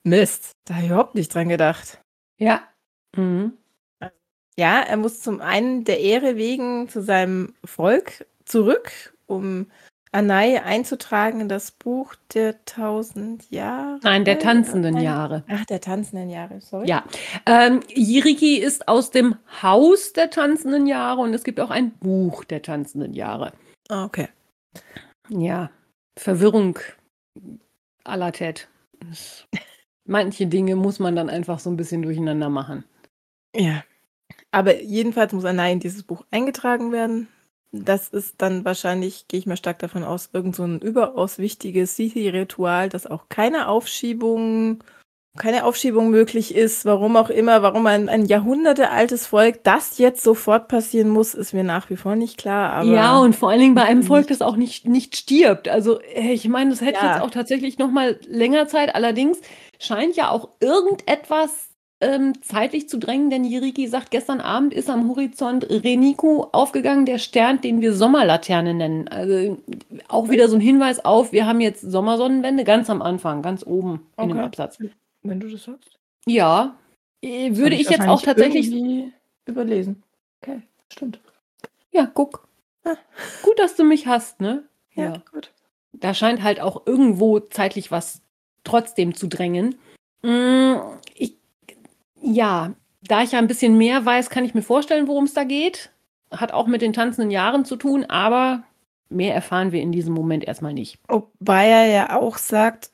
Mist, da habe ich überhaupt nicht dran gedacht. Ja. Mhm. Ja, er muss zum einen der Ehre wegen zu seinem Volk zurück, um Anai einzutragen in das Buch der tausend Jahre. Nein, der tanzenden Jahre. Ach, der tanzenden Jahre, sorry. Ja. Ähm, Jiriki ist aus dem Haus der tanzenden Jahre und es gibt auch ein Buch der tanzenden Jahre. Ah, okay. Ja. Verwirrung à la Ted. Manche Dinge muss man dann einfach so ein bisschen durcheinander machen. Ja. Aber jedenfalls muss Anai in dieses Buch eingetragen werden. Das ist dann wahrscheinlich, gehe ich mal stark davon aus, irgend so ein überaus wichtiges Sithi-Ritual, das auch keine Aufschiebung, keine Aufschiebung möglich ist. Warum auch immer, warum ein, ein jahrhundertealtes Volk das jetzt sofort passieren muss, ist mir nach wie vor nicht klar. Aber ja, und vor allen Dingen bei einem Volk, das auch nicht, nicht stirbt. Also ich meine, das hätte Ja. jetzt auch tatsächlich noch mal länger Zeit. Allerdings scheint ja auch irgendetwas ähm, zeitlich zu drängen, denn Jiriki sagt, gestern Abend ist am Horizont Reniku aufgegangen, der Stern, den wir Sommerlaterne nennen. Also auch wieder so ein Hinweis auf, wir haben jetzt Sommersonnenwende ganz am Anfang, ganz oben in dem Okay. Absatz. Wenn du das sagst. Ja, äh, Das würde hab ich jetzt auch wahrscheinlich tatsächlich... irgendwie überlesen. Okay, stimmt. Ja, guck. Ah. Gut, dass du mich hast, ne? Ja, gut. Da scheint halt auch irgendwo zeitlich was trotzdem zu drängen. Mm, Ich, ja, da ich ja ein bisschen mehr weiß, kann ich mir vorstellen, worum es da geht. Hat auch mit den tanzenden Jahren zu tun, aber mehr erfahren wir in diesem Moment erstmal nicht. Wobei er ja auch sagt,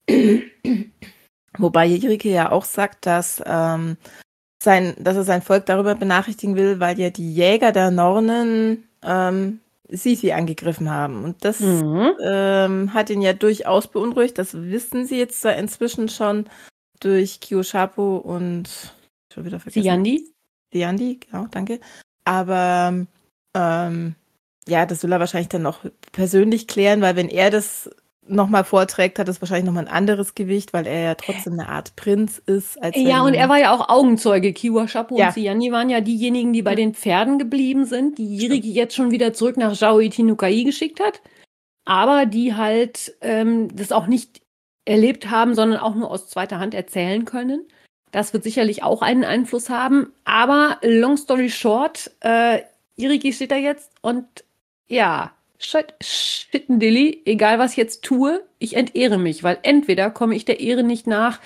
wobei Jiriki ja auch sagt, dass, ähm, sein, dass er sein Volk darüber benachrichtigen will, weil ja die Jäger der Nornen ähm, Sithi angegriffen haben. Und das Mhm. ähm, hat ihn ja durchaus beunruhigt. Das wissen sie jetzt zwar inzwischen schon durch Kyoshapo und schon wieder vergessen. Siyandi? Siyandi, genau, danke. Aber ähm, ja, das will er wahrscheinlich dann noch persönlich klären, weil wenn er das nochmal vorträgt, hat es wahrscheinlich nochmal ein anderes Gewicht, weil er ja trotzdem eine Art Prinz ist. Als Ja, wenn- und er war ja auch Augenzeuge. Kiwa Shapo Ja. und Siyandi waren ja diejenigen, die bei den Pferden geblieben sind, die Jiriki jetzt schon wieder zurück nach Zhao Itinukai geschickt hat, aber die halt ähm, das auch nicht erlebt haben, sondern auch nur aus zweiter Hand erzählen können. Das wird sicherlich auch einen Einfluss haben. Aber long story short, äh, Jiriki steht da jetzt und ja, shit, Shitendilly, egal was ich jetzt tue, ich entehre mich, weil entweder komme ich der Ehre nicht nach,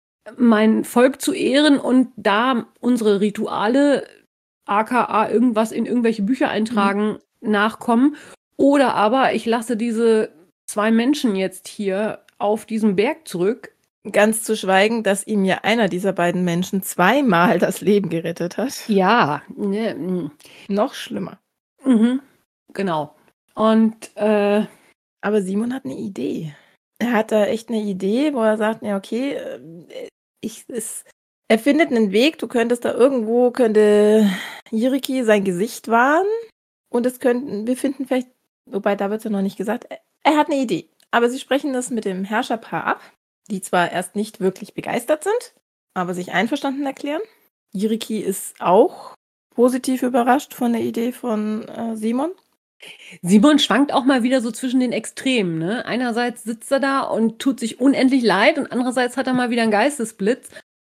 mein Volk zu ehren und da unsere Rituale, aka irgendwas in irgendwelche Bücher eintragen, nachkommen, oder aber ich lasse diese zwei Menschen jetzt hier auf diesem Berg zurück. Ganz zu schweigen, dass ihm ja einer dieser beiden Menschen zweimal das Leben gerettet hat. Ja, ne, mm, Noch schlimmer. mhm, genau. Und äh, Aber Simon hat eine Idee. Er hat da echt eine Idee, wo er sagt, ja, okay, äh, ich, es, er findet einen Weg, du könntest da irgendwo, könnte Jiriki sein Gesicht wahren und es könnten, wir finden vielleicht, wobei da wird es ja noch nicht gesagt, er, er hat eine Idee. Aber sie sprechen das mit dem Herrscherpaar ab, die zwar erst nicht wirklich begeistert sind, aber sich einverstanden erklären. Jiriki ist auch positiv überrascht von der Idee von äh, Simon. Simon schwankt auch mal wieder so zwischen den Extremen. Ne? Einerseits sitzt er da und tut sich unendlich leid und andererseits hat er mal wieder einen Geistesblitz.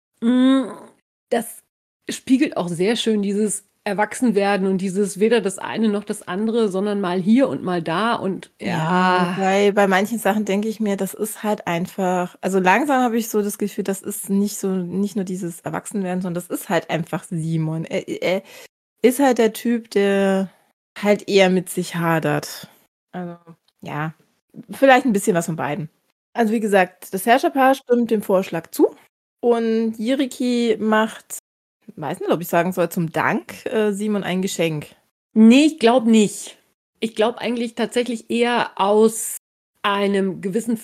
Mm, Das spiegelt auch sehr schön dieses Erwachsenwerden und dieses weder das eine noch das andere, sondern mal hier und mal da und ja. Weil bei manchen Sachen denke ich mir, das ist halt einfach, also langsam habe ich so das Gefühl, das ist nicht so, nicht nur dieses Erwachsenwerden, sondern das ist halt einfach Simon. Er, er ist halt der Typ, der halt eher mit sich hadert. Also, ja, vielleicht ein bisschen was von beiden. Also wie gesagt, das Herrscherpaar stimmt dem Vorschlag zu und Jiriki macht, weiß nicht, ob ich sagen soll, zum Dank äh, Simon ein Geschenk. Nee, ich glaube nicht. Ich glaube eigentlich tatsächlich eher aus einem gewissen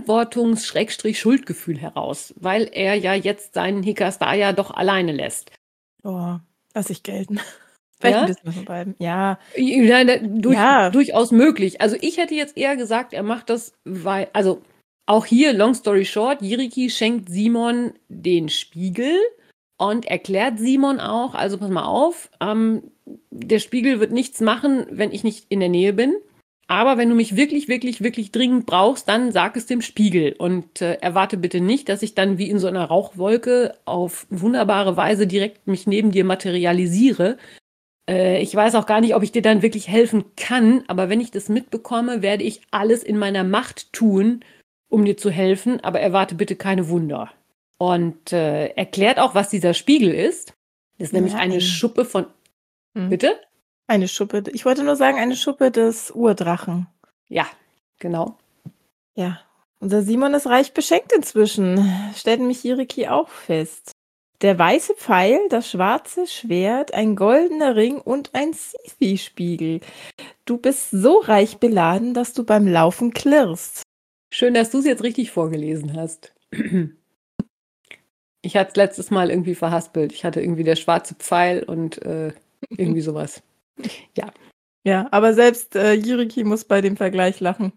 Verantwortungs-Schuldgefühl heraus, weil er ja jetzt seinen Hikastaya doch alleine lässt. Oh, lass ich gelten. Vielleicht Ja? ein bisschen was von beiden. Ja, Ja, da- durch, Ja. durchaus möglich. Also ich hätte jetzt eher gesagt, er macht das, weil, also auch hier, long story short, Jiriki schenkt Simon den Spiegel und erklärt Simon auch, also pass mal auf, ähm, der Spiegel wird nichts machen, wenn ich nicht in der Nähe bin. Aber wenn du mich wirklich, wirklich, wirklich dringend brauchst, dann sag es dem Spiegel und äh, erwarte bitte nicht, dass ich dann wie in so einer Rauchwolke auf wunderbare Weise direkt mich neben dir materialisiere. Äh, ich weiß auch gar nicht, ob ich dir dann wirklich helfen kann, aber wenn ich das mitbekomme, werde ich alles in meiner Macht tun, um dir zu helfen, aber erwarte bitte keine Wunder. Und äh, erklärt auch, was dieser Spiegel ist. Das ist nämlich Ja, eine ein- Schuppe von... Hm. Bitte? Eine Schuppe. Ich wollte nur sagen, eine Schuppe des Urdrachen. Ja, genau. Ja. Unser Simon ist reich beschenkt inzwischen. Stellt nämlich Jiriki auch fest. Der weiße Pfeil, das schwarze Schwert, ein goldener Ring und ein Sisi-Spiegel. Du bist so reich beladen, dass du beim Laufen klirrst. Schön, dass du es jetzt richtig vorgelesen hast. Ich hatte es letztes Mal irgendwie verhaspelt. Ich hatte irgendwie der schwarze Pfeil und äh, irgendwie sowas. Ja. Ja, aber selbst äh, Jiriki muss bei dem Vergleich lachen.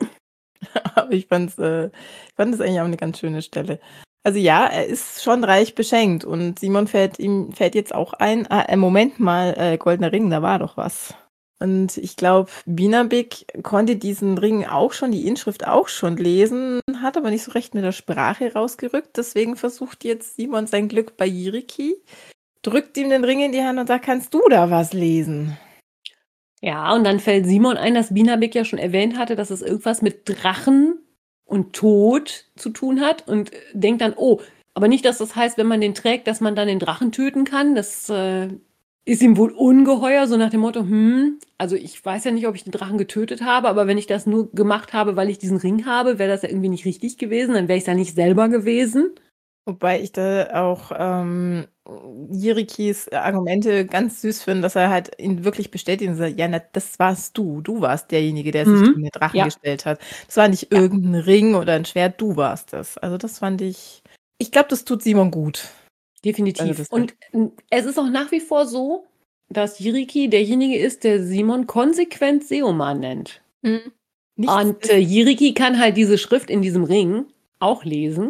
Aber ich fand's, äh, ich fand es eigentlich auch eine ganz schöne Stelle. Also ja, er ist schon reich beschenkt und Simon fällt ihm fällt jetzt auch ein, ah, äh, Moment mal, äh, goldener Ring, da war doch was. Und ich glaube, Binabik konnte diesen Ring auch schon, die Inschrift auch schon lesen, hat aber nicht so recht mit der Sprache rausgerückt. Deswegen versucht jetzt Simon sein Glück bei Jiriki, drückt ihm den Ring in die Hand und sagt, kannst du da was lesen? Ja, und dann fällt Simon ein, dass Binabik ja schon erwähnt hatte, dass es irgendwas mit Drachen und Tod zu tun hat und denkt dann, oh, aber nicht, dass das heißt, wenn man den trägt, dass man dann den Drachen töten kann. Das äh, ist ihm wohl ungeheuer, so nach dem Motto, hm, also ich weiß ja nicht, ob ich den Drachen getötet habe, aber wenn ich das nur gemacht habe, weil ich diesen Ring habe, wäre das ja irgendwie nicht richtig gewesen, dann wäre ich es ja nicht selber gewesen. Wobei ich da auch ähm, Jirikis Argumente ganz süß finde, dass er halt ihn wirklich bestätigt und sagt, ja, na, das warst du. Du warst derjenige, der sich Mhm. gegen den Drachen Ja. gestellt hat. Das war nicht Ja. irgendein Ring oder ein Schwert, du warst das. Also das fand ich, ich glaube, das tut Simon gut. Definitiv. Also das- Und n- es ist auch nach wie vor so, dass Jiriki derjenige ist, der Simon konsequent Seoman nennt. Nichts Und ist- äh, Jiriki kann halt diese Schrift in diesem Ring auch lesen,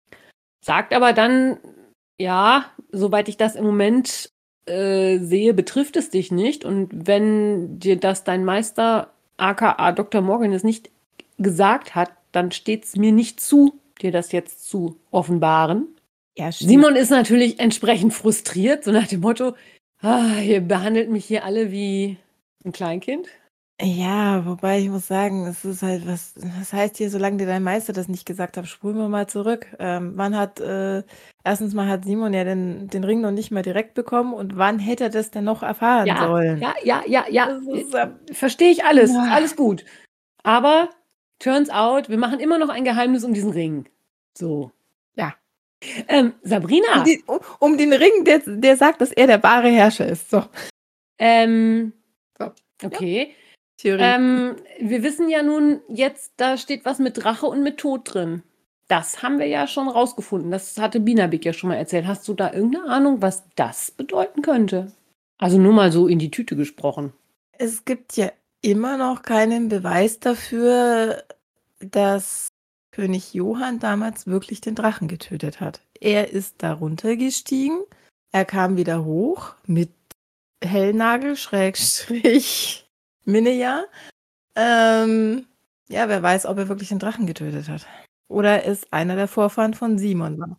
sagt aber dann, ja, soweit ich das im Moment äh, sehe, betrifft es dich nicht. Und wenn dir das dein Meister, aka Doktor Morgan, es nicht gesagt hat, dann steht es mir nicht zu, dir das jetzt zu offenbaren. ja, stimmt. Simon ist natürlich entsprechend frustriert, so nach dem Motto, ah, ihr behandelt mich hier alle wie ein Kleinkind. Ja, wobei ich muss sagen, es ist halt was, das heißt hier, solange dir dein Meister das nicht gesagt hat, spulen wir mal zurück. Ähm, wann hat, äh, erstens mal hat Simon ja den, den Ring noch nicht mal direkt bekommen und wann hätte er das denn noch erfahren Ja, sollen? ja, ja, ja, ja. Das ist, äh, Verstehe ich alles, Ja. alles gut. Aber turns out, wir machen immer noch ein Geheimnis um diesen Ring. So. Ja. Ähm, Sabrina, Um, die, um, um den Ring, der, der sagt, dass er der wahre Herrscher ist. So, ähm, So. okay. Theorie. Ähm, wir wissen ja nun jetzt, da steht was mit Drache und mit Tod drin. Das haben wir ja schon rausgefunden. Das hatte Binabik ja schon mal erzählt. Hast du da irgendeine Ahnung, was das bedeuten könnte? Also nur mal so in die Tüte gesprochen. Es gibt ja immer noch keinen Beweis dafür, dass König Johann damals wirklich den Drachen getötet hat. Er ist darunter gestiegen, er kam wieder hoch mit Hellnagel, Schrägstrich, Minneja. Ähm, ja, wer weiß, ob er wirklich den Drachen getötet hat. Oder es einer der Vorfahren von Simon war.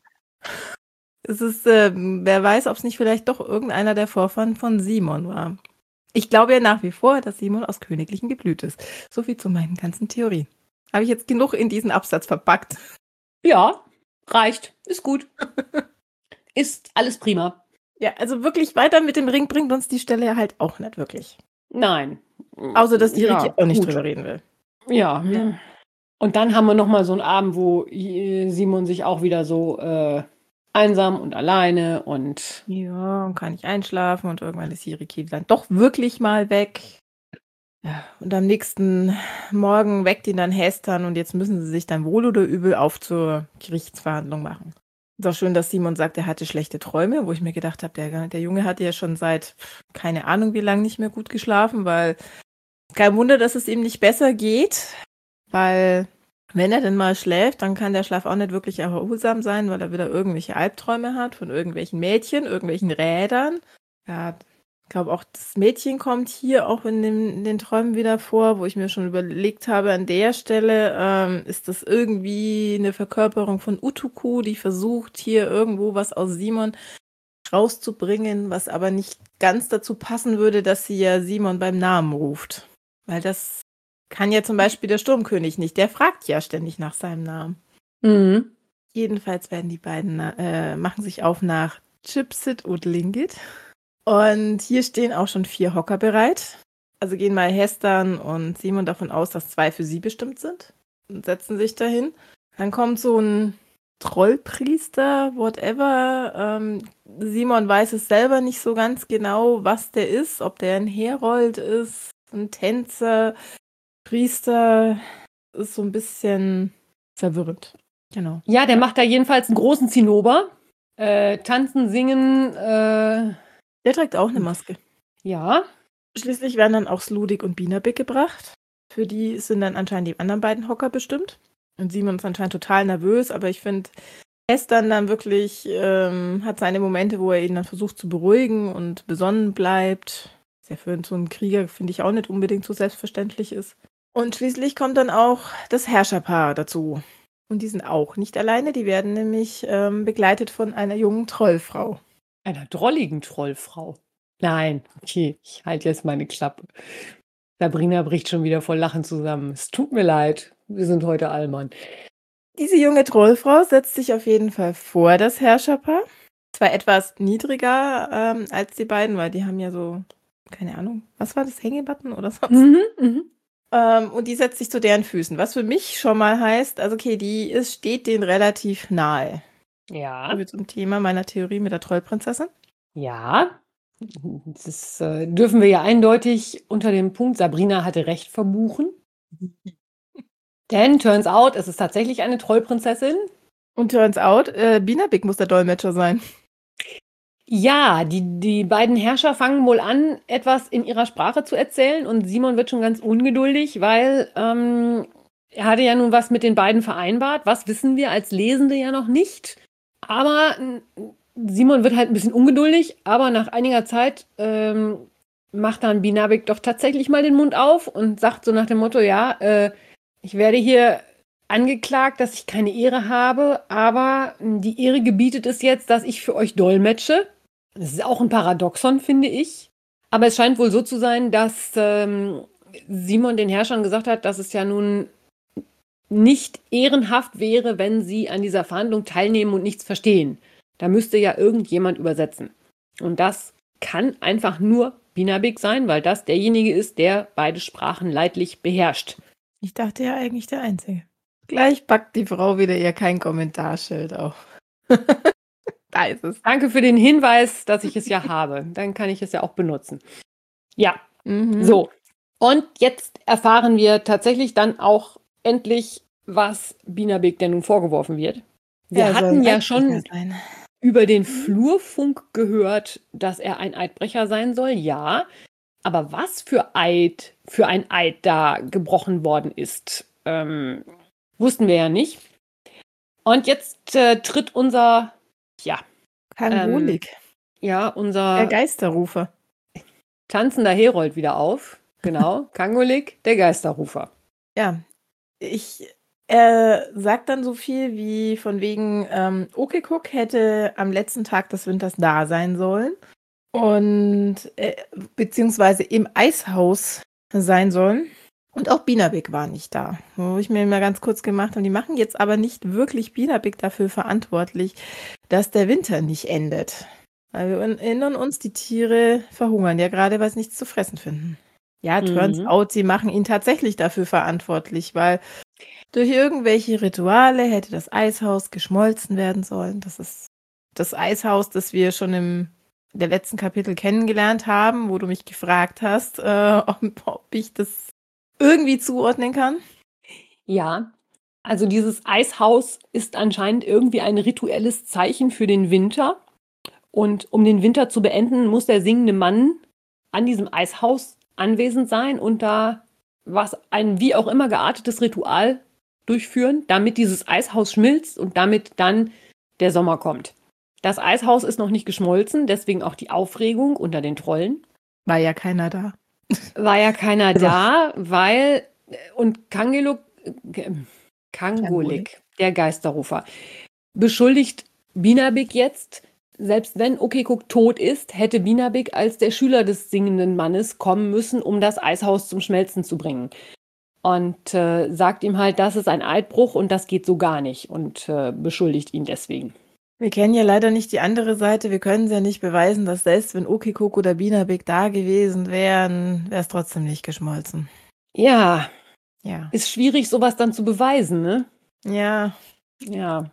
Es ist, ähm, wer weiß, ob es nicht vielleicht doch irgendeiner der Vorfahren von Simon war. Ich glaube ja nach wie vor, dass Simon aus königlichem Geblüt ist. So viel zu meinen ganzen Theorien. Habe ich jetzt genug in diesen Absatz verpackt? Ja, reicht. Ist gut. Ist alles prima. Ja, also wirklich weiter mit dem Ring bringt uns die Stelle halt auch nicht wirklich. Nein. Außer, dass die Ricky Ja, auch nicht gut. drüber reden will. Ja. ne. Und dann haben wir noch mal so einen Abend, wo äh, Simon sich auch wieder so äh, einsam und alleine und Ja, und kann nicht einschlafen und irgendwann ist Jiriki dann doch wirklich mal weg. Ja, und am nächsten Morgen weckt ihn dann Hästern und jetzt müssen sie sich dann wohl oder übel auf zur Gerichtsverhandlung machen. Ist auch schön, dass Simon sagt, er hatte schlechte Träume, wo ich mir gedacht habe, der, der Junge hatte ja schon seit keine Ahnung wie lange nicht mehr gut geschlafen, weil kein Wunder, dass es ihm nicht besser geht, weil wenn er denn mal schläft, dann kann der Schlaf auch nicht wirklich erholsam sein, weil er wieder irgendwelche Albträume hat von irgendwelchen Mädchen, irgendwelchen Rädern. Ja, Ich glaube auch, das Mädchen kommt hier auch in, dem, in den Träumen wieder vor, wo ich mir schon überlegt habe, an der Stelle ähm, ist das irgendwie eine Verkörperung von Utuku, die versucht, hier irgendwo was aus Simon rauszubringen, was aber nicht ganz dazu passen würde, dass sie ja Simon beim Namen ruft. Weil das kann ja zum Beispiel der Sturmkönig nicht. Der fragt ja ständig nach seinem Namen. Mhm. Jedenfalls werden die beiden äh, machen sich auf nach Chipsit und Lingit. Und hier stehen auch schon vier Hocker bereit. Also gehen mal Hestan und Simon davon aus, dass zwei für sie bestimmt sind. Und setzen sich dahin. Dann kommt so ein Trollpriester, whatever. Ähm, Simon weiß es selber nicht so ganz genau, was der ist. Ob der ein Herold ist, ein Tänzer, Priester. Ist so ein bisschen verwirrend. Genau. Ja, der macht da jedenfalls einen großen Zinnober. Äh, tanzen, singen, äh, Der trägt auch eine Maske. ja. Schließlich werden dann auch Sludig und Binabik gebracht. Für die sind dann anscheinend die anderen beiden Hocker bestimmt. Und Simon ist anscheinend total nervös, aber ich finde, Hestan dann wirklich ähm, hat seine Momente, wo er ihn dann versucht zu beruhigen und besonnen bleibt. Was ja für so einen Krieger, finde ich, auch nicht unbedingt so selbstverständlich ist. Und schließlich kommt dann auch das Herrscherpaar dazu. Und die sind auch nicht alleine, die werden nämlich ähm, begleitet von einer jungen Trollfrau. Einer drolligen Trollfrau. Nein, okay, ich halte jetzt meine Klappe. Sabrina bricht schon wieder vor Lachen zusammen. Es tut mir leid, wir sind heute Allmann. Diese junge Trollfrau setzt sich auf jeden Fall vor das Herrscherpaar. Zwar etwas niedriger ähm, als die beiden, weil die haben ja so, keine Ahnung, was war das, Hängebutton oder sonst? Mhm, mhm. Ähm, und die setzt sich zu deren Füßen, was für mich schon mal heißt, also okay, die ist, steht denen relativ nahe. Ja, So wie zum Thema meiner Theorie mit der Trollprinzessin. ja. Das äh, dürfen wir ja eindeutig unter dem Punkt, Sabrina hatte recht, verbuchen. Denn, turns out, es ist tatsächlich eine Trollprinzessin. Und turns out, äh, Binabik muss der Dolmetscher sein. Ja, die, die beiden Herrscher fangen wohl an, etwas in ihrer Sprache zu erzählen. Und Simon wird schon ganz ungeduldig, weil ähm, er hatte ja nun was mit den beiden vereinbart. Was wissen wir als Lesende ja noch nicht. Aber äh, Simon wird halt ein bisschen ungeduldig. Aber nach einiger Zeit ähm, macht dann Binabik doch tatsächlich mal den Mund auf und sagt so nach dem Motto, ja, äh, ich werde hier angeklagt, dass ich keine Ehre habe, aber die Ehre gebietet es jetzt, dass ich für euch dolmetsche. Das ist auch ein Paradoxon, finde ich. Aber es scheint wohl so zu sein, dass ähm, Simon den Herrschern gesagt hat, dass es ja nun nicht ehrenhaft wäre, wenn sie an dieser Verhandlung teilnehmen und nichts verstehen. Da müsste ja irgendjemand übersetzen. Und das kann einfach nur Binabik sein, weil das derjenige ist, der beide Sprachen leidlich beherrscht. Ich dachte ja eigentlich der Einzige. Gleich packt die Frau wieder ihr kein Kommentarschild auf. Da ist es. Danke für den Hinweis, dass ich es ja habe. Dann kann ich es ja auch benutzen. Ja, Mhm. so. Und jetzt erfahren wir tatsächlich dann auch endlich, was Binabik denn nun vorgeworfen wird. Wir Er soll hatten ein ja Eidbrecher schon sein. über den Flurfunk gehört, dass er ein Eidbrecher sein soll, ja. Aber was für Eid, für ein Eid da gebrochen worden ist, ähm, wussten wir ja nicht. Und jetzt äh, tritt unser, ja, Kangolik. ja, Der unser Geisterrufer. tanzender Herold wieder auf. Genau, Kangolik, der Geisterrufer. Ja, ich er sagt dann so viel wie von wegen, ähm, Okekuk hätte am letzten Tag des Winters da sein sollen und äh, beziehungsweise im Eishaus sein sollen. Und auch Binabik war nicht da. Wo ich mir mal ganz kurz gemacht habe, die machen jetzt aber nicht wirklich Binabik dafür verantwortlich, dass der Winter nicht endet. Weil wir erinnern uns, die Tiere verhungern ja gerade, weil sie nichts zu fressen finden. Ja, turns Mhm. out, sie machen ihn tatsächlich dafür verantwortlich, weil durch irgendwelche Rituale hätte das Eishaus geschmolzen werden sollen. Das ist das Eishaus, das wir schon im der letzten Kapitel kennengelernt haben, wo du mich gefragt hast, äh, ob, ob ich das irgendwie zuordnen kann. Ja, also dieses Eishaus ist anscheinend irgendwie ein rituelles Zeichen für den Winter. Und um den Winter zu beenden, muss der singende Mann an diesem Eishaus anwesend sein und da was ein wie auch immer geartetes Ritual durchführen, damit dieses Eishaus schmilzt und damit dann der Sommer kommt. Das Eishaus ist noch nicht geschmolzen, deswegen auch die Aufregung unter den Trollen. War ja keiner da. War ja keiner Also- da, weil und Kangelo, äh, Kangolik, Kangolik. der Geisterrufer, beschuldigt Binabik jetzt, selbst wenn Okekuk tot ist, hätte Binabik als der Schüler des singenden Mannes kommen müssen, um das Eishaus zum Schmelzen zu bringen. Und äh, sagt ihm halt, das ist ein Eidbruch und das geht so gar nicht und äh, beschuldigt ihn deswegen. Wir kennen ja leider nicht die andere Seite. Wir können es ja nicht beweisen, dass selbst wenn Okekuk oder Binabik da gewesen wären, wäre es trotzdem nicht geschmolzen. Ja, Ja. ist schwierig, sowas dann zu beweisen, ne? Ja. Ja.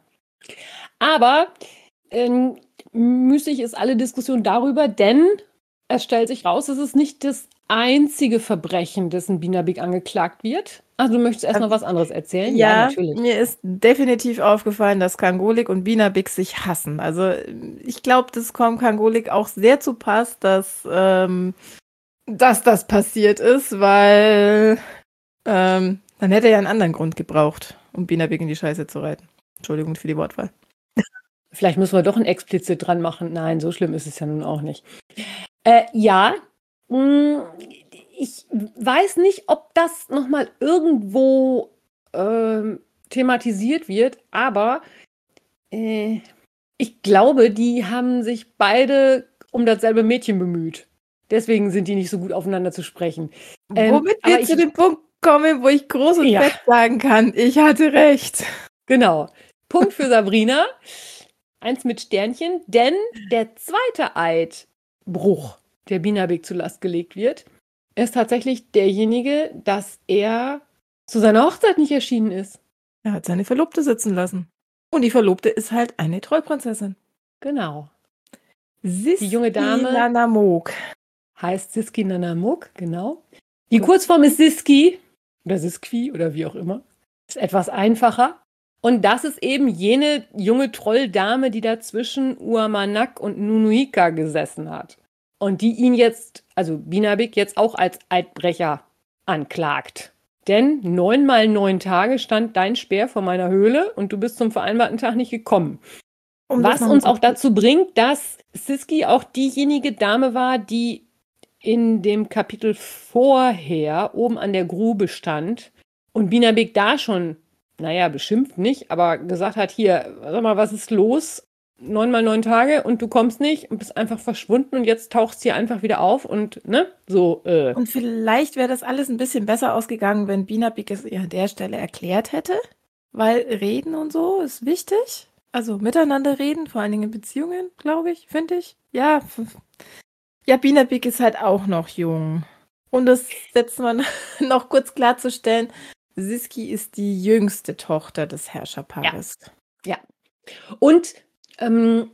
Aber ähm, müßig ist alle Diskussion darüber, denn es stellt sich raus, es ist nicht das einzige Verbrechen, dessen Binabik angeklagt wird. Ach, du möchtest erst noch was anderes erzählen? Ja, natürlich. mir ist definitiv aufgefallen, dass Kangolik und Binabik sich hassen. Also ich glaube, das kommt Kangolik auch sehr zu Pass, dass, ähm, dass das passiert ist, weil ähm, dann hätte er ja einen anderen Grund gebraucht, um Binabik in die Scheiße zu reiten. Entschuldigung für die Wortwahl. Vielleicht müssen wir doch ein Explizit dran machen. Nein, so schlimm ist es ja nun auch nicht. Äh, ja, mh, ich weiß nicht, ob das nochmal irgendwo ähm, thematisiert wird, aber äh, ich glaube, die haben sich beide um dasselbe Mädchen bemüht. Deswegen sind die nicht so gut aufeinander zu sprechen. Ähm, Womit aber wir ich- zu dem Punkt kommen, wo ich groß und Ja. fett sagen kann, ich hatte recht. Genau. Punkt für Sabrina. Eins mit Sternchen, denn der zweite Eidbruch, der Binabik zu Last gelegt wird, ist tatsächlich derjenige, dass er zu seiner Hochzeit nicht erschienen ist. Er hat seine Verlobte sitzen lassen. Und die Verlobte ist halt eine Trollprinzessin. Genau. Siski junge Dame- Nanamok. Heißt Siski Nanamuk, genau. Die Kurzform ist Siski oder Siskwi oder wie auch immer. Ist etwas einfacher. Und das ist eben jene junge Trolldame, die da zwischen Uamanak und Nunuika gesessen hat. Und die ihn jetzt, also Binabik, jetzt auch als Eidbrecher anklagt. Denn neun mal neun Tage stand dein Speer vor meiner Höhle und du bist zum vereinbarten Tag nicht gekommen. Um das Was noch uns mal- auch dazu bringt, dass Siski auch diejenige Dame war, die in dem Kapitel vorher oben an der Grube stand und Binabik da schon, naja, beschimpft nicht, aber gesagt hat, hier, sag mal, was ist los? Neun mal neun Tage und du kommst nicht und bist einfach verschwunden und jetzt tauchst du hier einfach wieder auf und, ne, so, äh. Und vielleicht wäre das alles ein bisschen besser ausgegangen, wenn Binabik es ihr an der Stelle erklärt hätte. Weil reden und so ist wichtig. Also miteinander reden, vor allen Dingen in Beziehungen, glaube ich, finde ich. Ja, f- ja, Binabik ist halt auch noch jung. Und das setzt man noch kurz klarzustellen. Siski ist die jüngste Tochter des Herrscherpaares. Und ähm,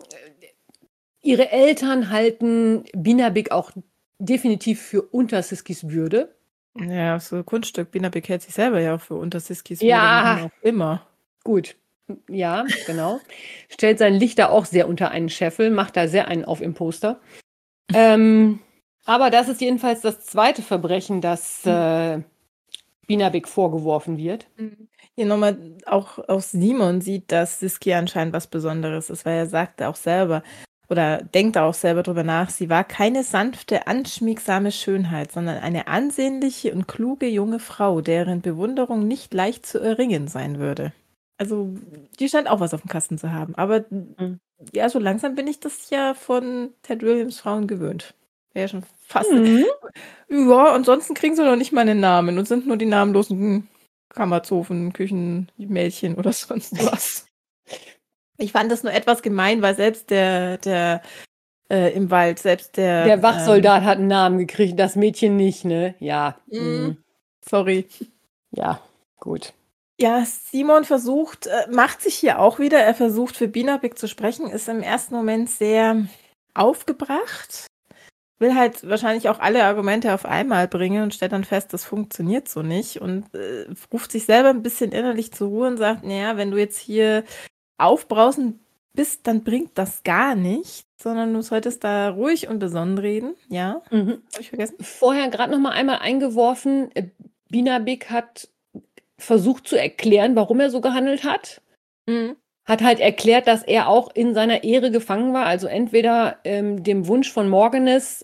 ihre Eltern halten Binabik auch definitiv für unter Siskis Würde. Ja, so Kunststück. Binabik hält sich selber ja auch für unter Siskis Ja. Würde, auch immer. Gut, ja, genau. Stellt sein Licht da auch sehr unter einen Scheffel, macht da sehr einen auf Imposter. Ähm, aber das ist jedenfalls das zweite Verbrechen, das äh, Binabik vorgeworfen wird. Hier nochmal auch aus Simon sieht, dass Siski anscheinend was Besonderes ist, weil er sagte auch selber oder denkt auch selber drüber nach, sie war keine sanfte, anschmiegsame Schönheit, sondern eine ansehnliche und kluge junge Frau, deren Bewunderung nicht leicht zu erringen sein würde. Also, die scheint auch was auf dem Kasten zu haben. Aber Mhm. ja, so langsam bin ich das ja von Ted Williams Frauen gewöhnt. Wäre ja schon fast. Mhm. Ja, ansonsten kriegen sie noch nicht mal einen Namen und sind nur die namenlosen Kammerzofen, Küchenmädchen oder sonst was. Ich fand das nur etwas gemein, weil selbst der, der äh, im Wald, selbst der. Der Wachsoldat hat einen Namen gekriegt, das Mädchen nicht, ne? Ja. Ähm, Mhm. sorry. Ja, gut. Ja, Simon versucht, äh, macht sich hier auch wieder, er versucht für Binabik zu sprechen, ist im ersten Moment sehr aufgebracht, will halt wahrscheinlich auch alle Argumente auf einmal bringen und stellt dann fest, das funktioniert so nicht und äh, ruft sich selber ein bisschen innerlich zur Ruhe und sagt, naja, wenn du jetzt hier aufbrausend bist, dann bringt das gar nichts, sondern du solltest da ruhig und besonnen reden. Ja, Mhm. habe ich vergessen. Vorher gerade noch mal einmal eingeworfen, äh, Binabik hat versucht zu erklären, warum er so gehandelt hat. Mhm. Hat halt erklärt, dass er auch in seiner Ehre gefangen war, also entweder ähm, dem Wunsch von Morganis,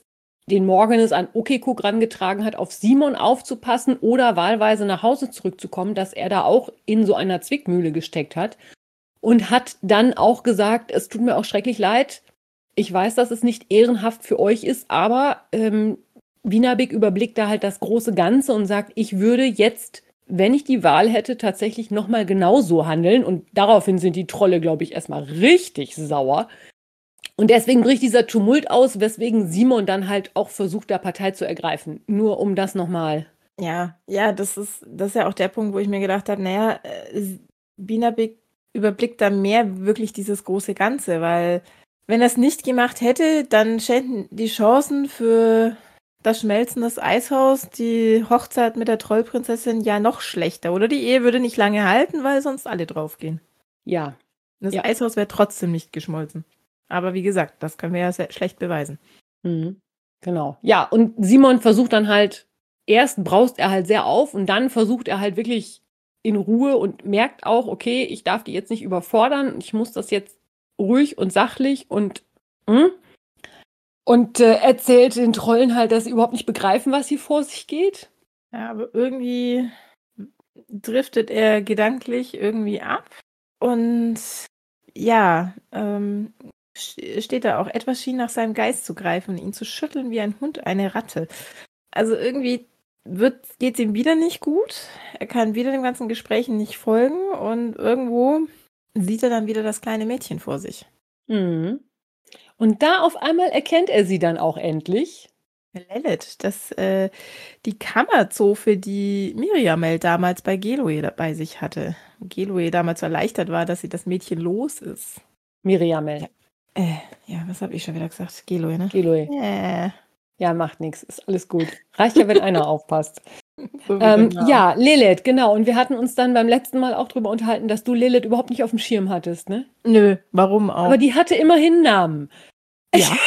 den Morgenes an Okekuk rangetragen hat, auf Simon aufzupassen oder wahlweise nach Hause zurückzukommen, dass er da auch in so einer Zwickmühle gesteckt hat. Und hat dann auch gesagt, es tut mir auch schrecklich leid, ich weiß, dass es nicht ehrenhaft für euch ist, aber ähm, Winabik überblickt da halt das große Ganze und sagt, ich würde jetzt, wenn ich die Wahl hätte, tatsächlich nochmal genauso handeln. Und daraufhin sind die Trolle, glaube ich, erstmal richtig sauer. Und deswegen bricht dieser Tumult aus, weswegen Simon dann halt auch versucht, da Partei zu ergreifen. Nur um das nochmal. Ja, ja, das ist, das ist ja auch der Punkt, wo ich mir gedacht habe, naja, äh, Winabik überblickt da mehr wirklich dieses große Ganze, weil wenn er es nicht gemacht hätte, dann schänden die Chancen für das Schmelzen des Eishaus, die Hochzeit mit der Trollprinzessin ja noch schlechter. Oder die Ehe würde nicht lange halten, weil sonst alle draufgehen. Ja. Das ja. Eishaus wäre trotzdem nicht geschmolzen. Aber wie gesagt, das können wir ja sehr schlecht beweisen. Mhm. Genau. Ja, und Simon versucht dann halt, erst braust er halt sehr auf und dann versucht er halt wirklich in Ruhe und merkt auch, okay, ich darf die jetzt nicht überfordern, ich muss das jetzt ruhig und sachlich und hm? und äh, erzählt den Trollen halt, dass sie überhaupt nicht begreifen, was hier vor sich geht. Ja, aber irgendwie driftet er gedanklich irgendwie ab und ja, ähm, steht da auch, etwas schien nach seinem Geist zu greifen und ihn zu schütteln wie ein Hund eine Ratte. Also irgendwie geht es ihm wieder nicht gut. Er kann wieder dem ganzen Gespräch nicht folgen und irgendwo sieht er dann wieder das kleine Mädchen vor sich. Mhm. Und da auf einmal erkennt er sie dann auch endlich. Lilith, das äh, die Kammerzofe, die Miriamel damals bei Geloe bei sich hatte. Geloe damals so erleichtert war, dass sie das Mädchen los ist. Miriamel. Ja, äh, ja was habe ich schon wieder gesagt? Geloe, ne? Geloe. Äh. Ja, macht nichts, ist alles gut. Reicht ja, wenn einer aufpasst. So ähm, ja, Lilith, genau. Und wir hatten uns dann beim letzten Mal auch drüber unterhalten, dass du Lilith überhaupt nicht auf dem Schirm hattest, ne? Nö, warum auch? Aber die hatte immerhin Namen. Ja.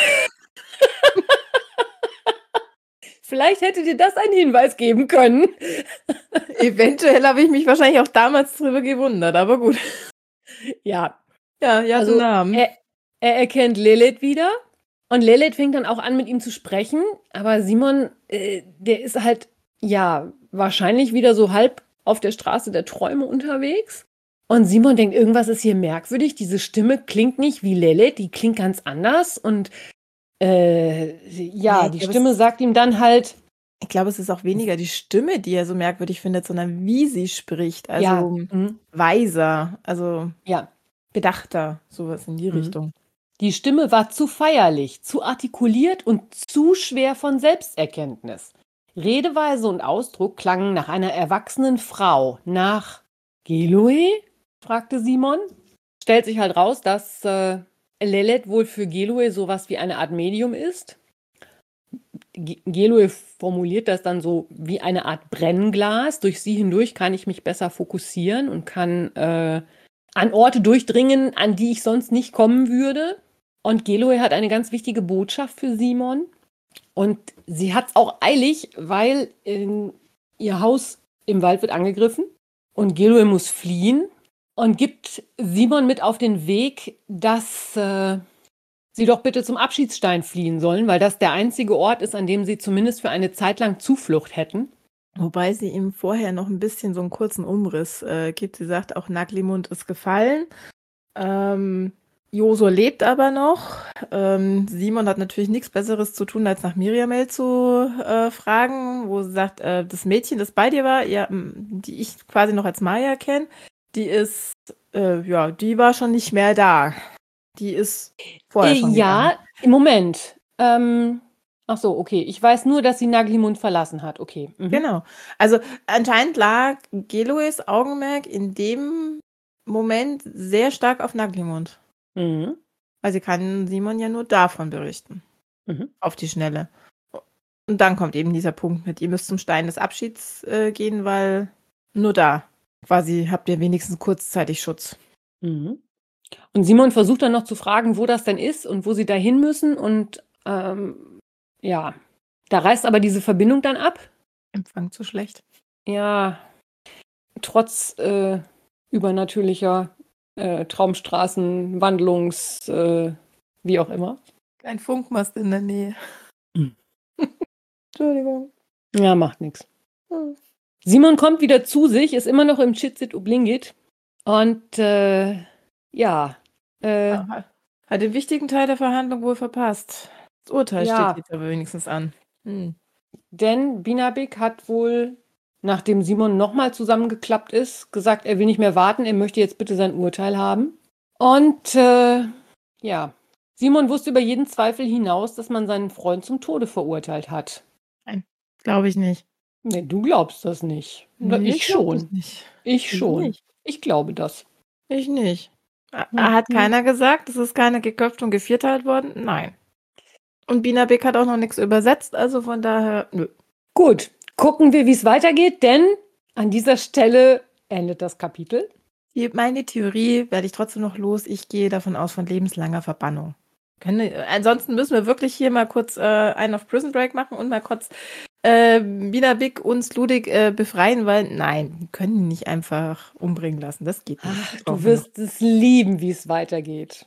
Vielleicht hätte dir das einen Hinweis geben können. Eventuell habe ich mich wahrscheinlich auch damals drüber gewundert, aber gut. Ja. Ja, ja, also Namen. Er, er erkennt Lilith wieder. Und Lilith fängt dann auch an, mit ihm zu sprechen. Aber Simon, äh, der ist halt, ja, wahrscheinlich wieder so halb auf der Straße der Träume unterwegs. Und Simon denkt, irgendwas ist hier merkwürdig. Diese Stimme klingt nicht wie Lilith, die klingt ganz anders. Und äh, ja, Nee, die Stimme sagt ihm dann halt. Ich glaube, es ist auch weniger die Stimme, die er so merkwürdig findet, sondern wie sie spricht. Also ja, mhm. weiser, also ja. bedachter, sowas in die mhm. Richtung. Die Stimme war zu feierlich, zu artikuliert und zu schwer von Selbsterkenntnis. Redeweise und Ausdruck klangen nach einer erwachsenen Frau. Nach Geloe? Fragte Simon. Stellt sich halt raus, dass äh, Lilith wohl für Geloe sowas wie eine Art Medium ist. Geloe formuliert das dann so wie eine Art Brennglas. Durch sie hindurch kann ich mich besser fokussieren und kann äh, an Orte durchdringen, an die ich sonst nicht kommen würde. Und Geloe hat eine ganz wichtige Botschaft für Simon. Und sie hat es auch eilig, weil in ihr Haus im Wald wird angegriffen. Und Geloe muss fliehen und gibt Simon mit auf den Weg, dass äh, sie doch bitte zum Abschiedsstein fliehen sollen, weil das der einzige Ort ist, an dem sie zumindest für eine Zeit lang Zuflucht hätten. Wobei sie ihm vorher noch ein bisschen so einen kurzen Umriss äh, gibt. Sie sagt, auch Naglimund ist gefallen. Ähm, Josua lebt aber noch. Ähm, Simon hat natürlich nichts Besseres zu tun, als nach Miriamel zu äh, fragen, wo sie sagt, äh, das Mädchen, das bei dir war, ja, die ich quasi noch als Maya kenne, die ist, äh, ja, die war schon nicht mehr da. Die ist vorher schon äh, Ja, gegangen. im Moment. Ähm, ach so, okay. Ich weiß nur, dass sie Naglimund verlassen hat. Okay. Mhm. Genau. Also anscheinend lag Geloes Augenmerk in dem Moment sehr stark auf Naglimund. Mhm. Weil sie kann Simon ja nur davon berichten. Mhm. Auf die Schnelle. Und dann kommt eben dieser Punkt mit, ihr müsst zum Stein des Abschieds äh, gehen, weil nur da quasi habt ihr wenigstens kurzzeitig Schutz. Mhm. Und Simon versucht dann noch zu fragen, wo das denn ist und wo sie da hin müssen. Und ähm, ja, da reißt aber diese Verbindung dann ab. Empfang zu schlecht. Ja, trotz äh, übernatürlicher äh, Traumstraßen, Wandlungs, äh, wie auch immer. Kein Funkmast in der Nähe. Mhm. Entschuldigung. Ja, macht nichts. Hm. Simon kommt wieder zu sich, ist immer noch im Chitsit Oblingit. Und äh, ja, äh, Aha. Hat den wichtigen Teil der Verhandlung wohl verpasst. Das Urteil Ja. steht jetzt aber wenigstens an. Hm. denn Binabik hat wohl, nachdem Simon nochmal zusammengeklappt ist, gesagt, er will nicht mehr warten, er möchte jetzt bitte sein Urteil haben. Und äh, ja, Simon wusste über jeden Zweifel hinaus, dass man seinen Freund zum Tode verurteilt hat. Glaube ich nicht. Nee, du glaubst das nicht. Nee, ich glaub das schon. nicht. Ich Ich schon. nicht. Ich glaube das. Ich nicht. A- Hm. Hat keiner gesagt, es ist keiner geköpft und gevierteilt worden? Nein. Und Binabik hat auch noch nichts übersetzt, also von daher, nö. Gut, gucken wir, wie es weitergeht, denn an dieser Stelle endet das Kapitel. Die- Meine Theorie werde ich trotzdem noch los. Ich gehe davon aus von lebenslanger Verbannung. Können, ansonsten müssen wir wirklich hier mal kurz äh, einen auf Prison Break machen und mal kurz äh, Binabik und Sludig äh, befreien, weil nein, wir können ihn nicht einfach umbringen lassen. Das geht nicht. Ach, Das du brauchen wir wirst es lieben, wie es weitergeht.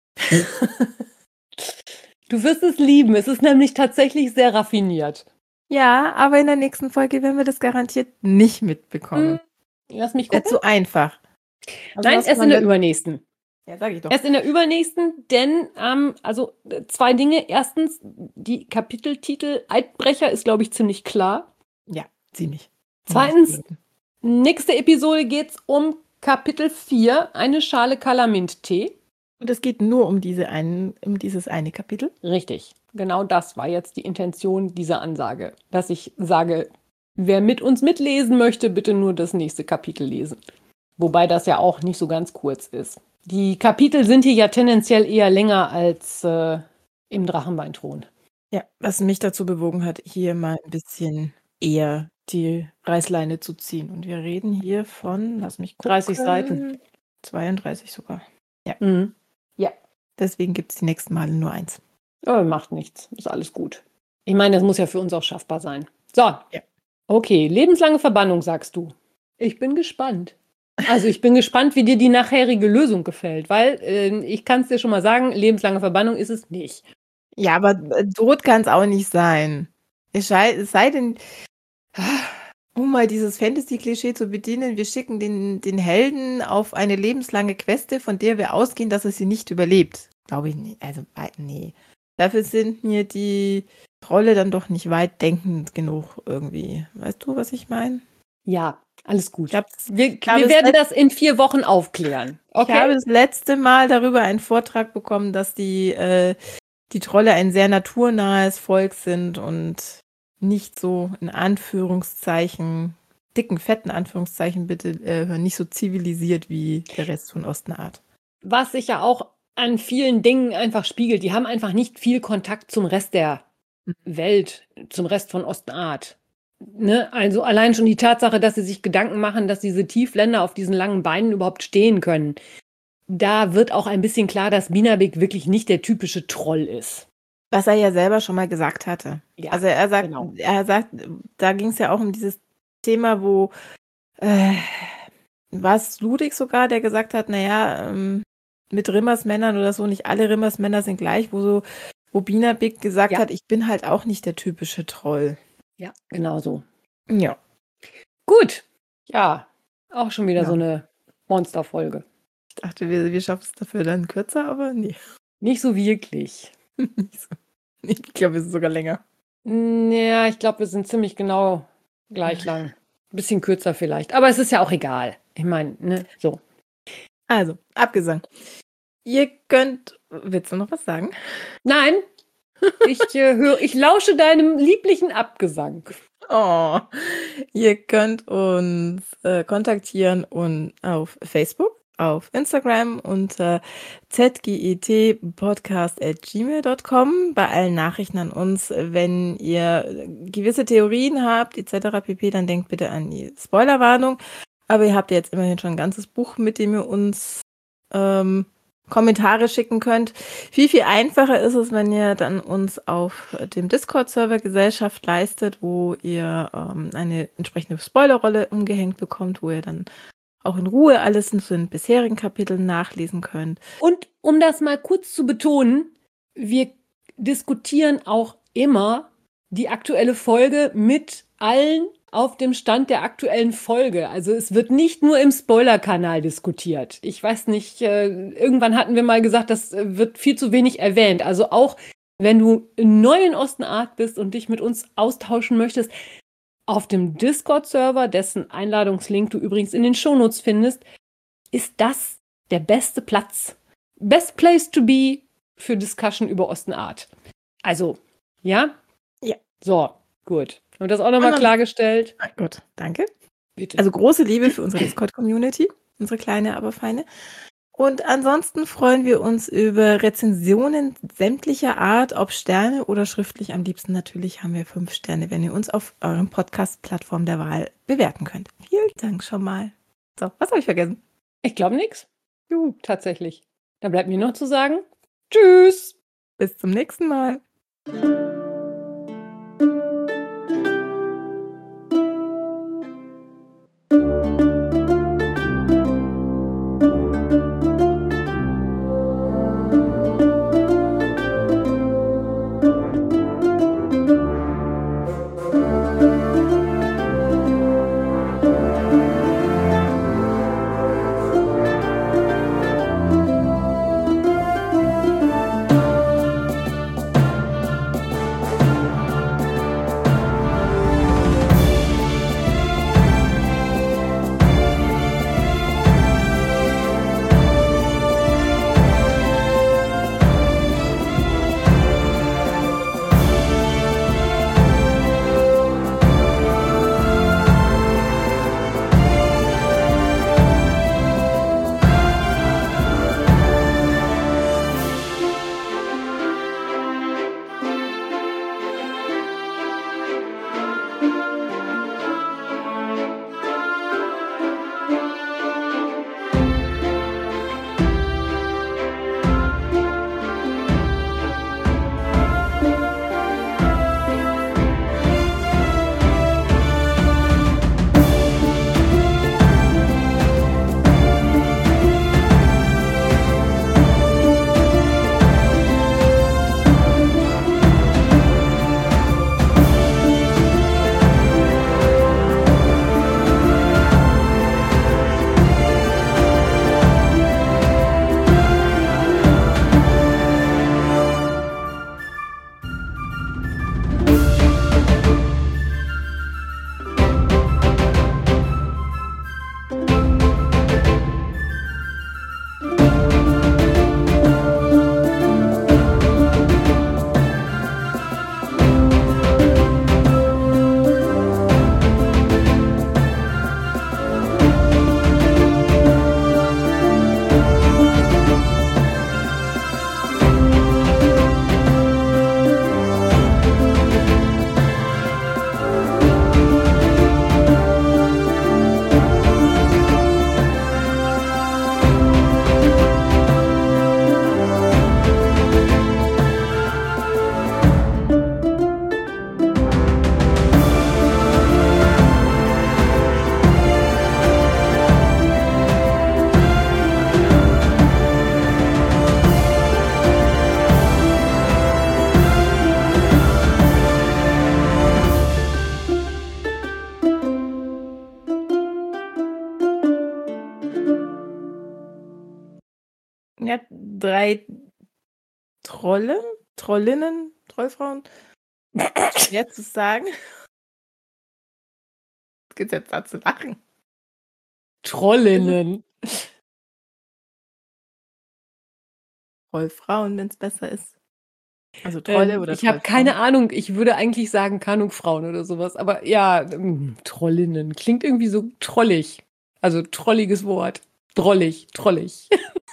Du wirst es lieben. Es ist nämlich tatsächlich sehr raffiniert. noch. Ja, aber in der nächsten Folge werden wir das garantiert nicht mitbekommen. Hm, Lass mich Wäre gucken. zu einfach. Also Nein, was erst man in der let- übernächsten. Ja, sag ich doch. Erst in der übernächsten, denn, ähm, also äh, zwei Dinge. Erstens, die Kapiteltitel Eidbrecher ist, glaube ich, ziemlich klar. Ja, ziemlich. Zweitens, nächste Episode geht's um Kapitel vier, eine Schale Kalamint-Tee. Und es geht nur um diese einen, um dieses eine Kapitel. Richtig, genau das war jetzt die Intention dieser Ansage, dass ich sage, wer mit uns mitlesen möchte, bitte nur das nächste Kapitel lesen. Wobei das ja auch nicht so ganz kurz ist. Die Kapitel sind hier ja tendenziell eher länger als äh, im Drachenbeinthron. Ja, was mich dazu bewogen hat, hier mal ein bisschen eher die Reißleine zu ziehen. Und wir reden hier von, lass mich gucken. dreißig Seiten. zweiunddreißig sogar. Mhm. Deswegen gibt es die nächsten Male nur eins. Aber macht nichts, ist alles gut. Ich meine, das muss ja für uns auch schaffbar sein. So, Ja. Okay, lebenslange Verbannung, sagst du. Ich bin gespannt. Also ich bin gespannt, wie dir die nachherige Lösung gefällt, weil äh, ich kann es dir schon mal sagen, lebenslange Verbannung ist es nicht. Ja, aber äh, tot kann es auch nicht sein. Es sei, es sei denn, um mal dieses Fantasy-Klischee zu bedienen, wir schicken den, den Helden auf eine lebenslange Queste, von der wir ausgehen, dass er sie nicht überlebt. Glaube ich nicht. Also, wei- nee. Dafür sind mir die Trolle dann doch nicht weit denkend genug irgendwie. Weißt du, was ich meine? Ja, alles gut. Ich, hab, Wir, ich habe wir das werden let- das in vier Wochen aufklären. ich habe Okay? das letzte Mal darüber einen Vortrag bekommen, dass die, äh, die Trolle ein sehr naturnahes Volk sind und nicht so in Anführungszeichen, dicken, fetten Anführungszeichen bitte, äh, nicht so zivilisiert wie der Rest von Ostenart. Was sich ja auch an vielen Dingen einfach spiegelt. Die haben einfach nicht viel Kontakt zum Rest der Welt, zum Rest von Ostenart. Ne? Also allein schon die Tatsache, dass sie sich Gedanken machen, dass diese Tiefländer auf diesen langen Beinen überhaupt stehen können. Da wird auch ein bisschen klar, dass Binabik wirklich nicht der typische Troll ist. Was er ja selber schon mal gesagt hatte. Ja, Also er sagt, genau. er sagt, da ging es ja auch um dieses Thema, wo äh, war es Ludwig sogar, der gesagt hat, naja, ähm, mit Rimmersmännern oder so, nicht alle Rimmersmänner sind gleich, wo so, wo Binabik gesagt Ja. hat, ich bin halt auch nicht der typische Troll. Ja, genau so. Ja. Gut. Ja, auch schon wieder Ja. so eine Monsterfolge. Ich dachte, wir, wir schaffen es dafür dann kürzer, aber nee. Nicht so wirklich. Nicht so. Ich glaube, es ist sogar länger. Ja, ich glaube, wir sind ziemlich genau gleich lang. Ein bisschen kürzer vielleicht. Aber es ist ja auch egal. Ich meine, ne, so. Also, Abgesang. Ihr könnt, willst du noch was sagen? Nein, ich äh, höre, ich lausche deinem lieblichen Abgesang. Oh, ihr könnt uns äh, kontaktieren und auf Facebook, auf Instagram unter zgetpodcast at gmail dot com. Bei allen Nachrichten an uns, wenn ihr gewisse Theorien habt, et cetera pp., dann denkt bitte an die Spoilerwarnung. Aber ihr habt ja jetzt immerhin schon ein ganzes Buch, mit dem ihr uns ähm, Kommentare schicken könnt. Viel, viel einfacher ist es, wenn ihr dann uns auf dem Discord-Server Gesellschaft leistet, wo ihr ähm, eine entsprechende Spoilerrolle umgehängt bekommt, wo ihr dann auch in Ruhe alles in den bisherigen Kapiteln nachlesen könnt. Und um das mal kurz zu betonen, wir diskutieren auch immer die aktuelle Folge mit allen auf dem Stand der aktuellen Folge. Also es wird nicht nur im Spoiler-Kanal diskutiert. Ich weiß nicht, äh, irgendwann hatten wir mal gesagt, das äh, wird viel zu wenig erwähnt. Also auch wenn du neu in Osten Art bist und dich mit uns austauschen möchtest, auf dem Discord-Server, dessen Einladungslink du übrigens in den Shownotes findest, ist das der beste Platz. Best place to be für Discussion über Osten Art. Also, ja? Ja. So, gut. Haben wir das auch nochmal klargestellt? Ah, gut, danke. Bitte. Also große Liebe für unsere Discord-Community, unsere kleine, aber feine. Und ansonsten freuen wir uns über Rezensionen sämtlicher Art, ob Sterne oder schriftlich. Am liebsten natürlich haben wir fünf Sterne, wenn ihr uns auf euren Podcast-Plattform der Wahl bewerten könnt. Vielen Dank schon mal. So, was habe ich vergessen? Ich glaube nichts. Juhu, tatsächlich. Dann bleibt mir noch zu sagen, tschüss. Bis zum nächsten Mal. Ja, drei Trollen, Trollinnen, Trollfrauen. Schwer zu sagen. Geht's jetzt da zu lachen? Trollinnen. Trollfrauen, wenn es besser ist. Also Trolle Ähm, oder ich habe Trollfrauen. keine Ahnung. Ich würde eigentlich sagen Kanukfrauen oder sowas. Aber ja, ähm, Trollinnen. Klingt irgendwie so trollig. Also trolliges Wort. Drollig, trollig.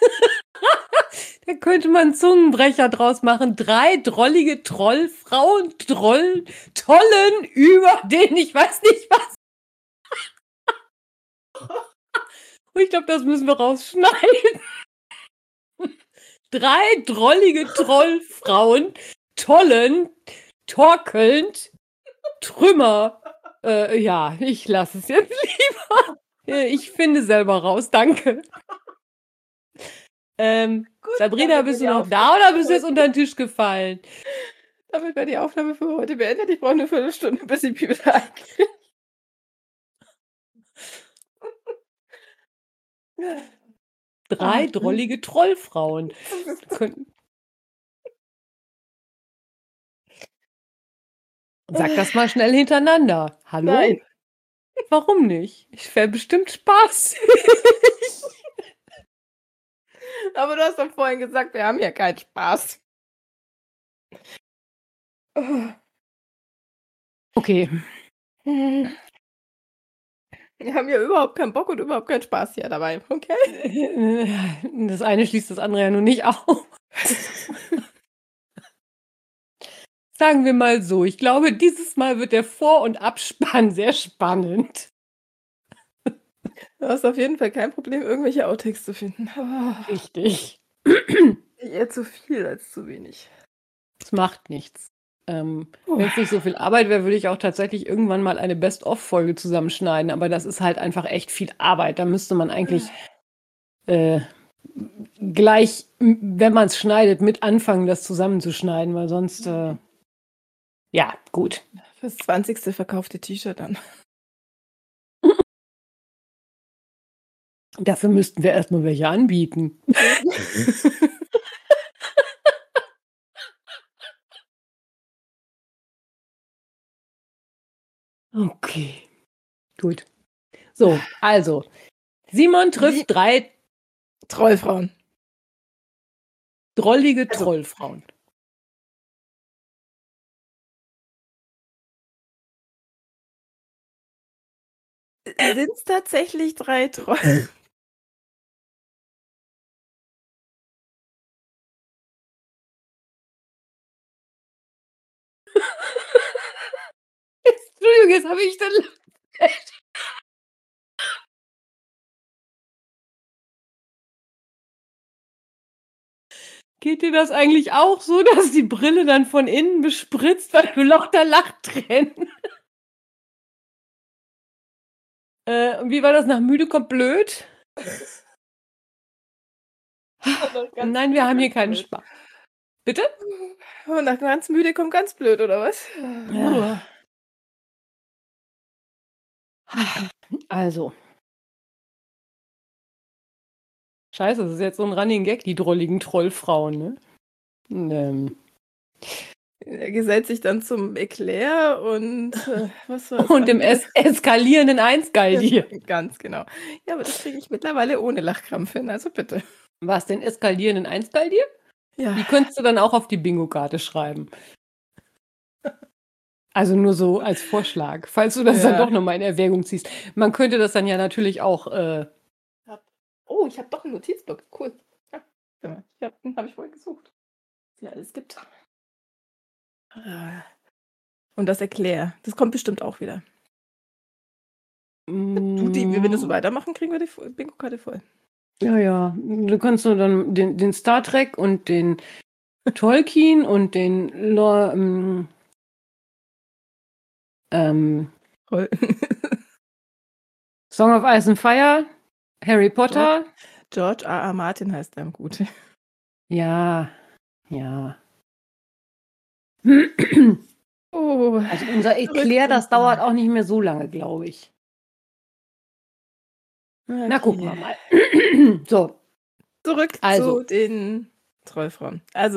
Da könnte man einen Zungenbrecher draus machen. Drei drollige Trollfrauen, Troll, Tollen über den, ich weiß nicht was. Und ich glaube, das müssen wir rausschneiden. Drei drollige Trollfrauen, Tollen, torkelnd, Trümmer. Äh, ja, ich lasse es jetzt lieber. Äh, Ich finde selber raus, danke. Ähm, Gut, Sabrina, danke bist für du die noch da oder bist du jetzt unter den Tisch gefallen? Damit wäre die Aufnahme für heute beendet. Ich brauche eine Viertelstunde, bis ich mich wieder einkriege. Drei Ah. drollige Trollfrauen. Könnten- Sag das mal schnell hintereinander. Hallo? Nein. Warum nicht? Ich wäre bestimmt Spaß. Aber du hast doch vorhin gesagt, wir haben ja keinen Spaß. Okay. Wir haben ja überhaupt keinen Bock und überhaupt keinen Spaß hier dabei, okay? Das eine schließt das andere ja nun nicht aus. Sagen wir mal so, ich glaube, dieses Mal wird der Vor- und Abspann sehr spannend. Du hast auf jeden Fall kein Problem, irgendwelche Outtakes zu finden. Richtig. Eher zu viel als zu wenig. Das macht nichts. Ähm, Puh. Wenn es nicht so viel Arbeit wäre, würde ich auch tatsächlich irgendwann mal eine Best-of-Folge zusammenschneiden. Aber das ist halt einfach echt viel Arbeit. Da müsste man eigentlich äh, gleich, m- wenn man es schneidet, mit anfangen, das zusammenzuschneiden, weil sonst, äh, ja, gut. Fürs zwanzigste verkaufte T-Shirt dann. Dafür müssten wir erstmal welche anbieten. Okay, gut. So, also, Simon trifft Sie- drei Trollfrauen. drollige Also- Trollfrauen. Sind es tatsächlich drei Troll? Entschuldigung, jetzt habe ich dann. Geht dir das eigentlich auch so, dass die Brille dann von innen bespritzt, weil du lauter Lachtränen? äh, und wie war das? Nach müde kommt blöd? Nein, wir haben hier keinen Spaß. Bitte? Und nach ganz müde kommt ganz blöd, oder was? Ja. Also. Scheiße, das ist jetzt so ein Running Gag, die drolligen Trollfrauen, ne? Ähm. Er gesellt sich dann zum Eclair und äh, was war Und dem es eskalierenden Einsgaldier. Ganz genau. Ja, aber das kriege ich mittlerweile ohne Lachkrampf hin, also bitte. Was, den eskalierenden Einsgaldier? Ja. Die könntest du dann auch auf die Bingo-Karte schreiben. Also nur so als Vorschlag, falls du das Ja. dann doch nochmal in Erwägung ziehst. Man könnte das dann ja natürlich auch. Äh, Oh, ich habe doch einen Notizblock. Cool. Ja, ich hab, den habe ich vorhin gesucht. Was es alles gibt. Und das Eclair. Das kommt bestimmt auch wieder. Du, die, wenn wir das so weitermachen, kriegen wir die Vo- Bingo-Karte voll. Ja, ja. Du kannst nur dann den, den Star Trek und den Tolkien und den Lor, ähm, ähm, Voll. Song of Ice and Fire, Harry Potter. George R. R. Martin heißt einem gut. Ja, ja. Oh. Also unser Eclair, das dauert auch nicht mehr so lange, glaube ich. Na, Okay. gucken wir mal. So, Zurück Also. zu den Trollfrauen. Also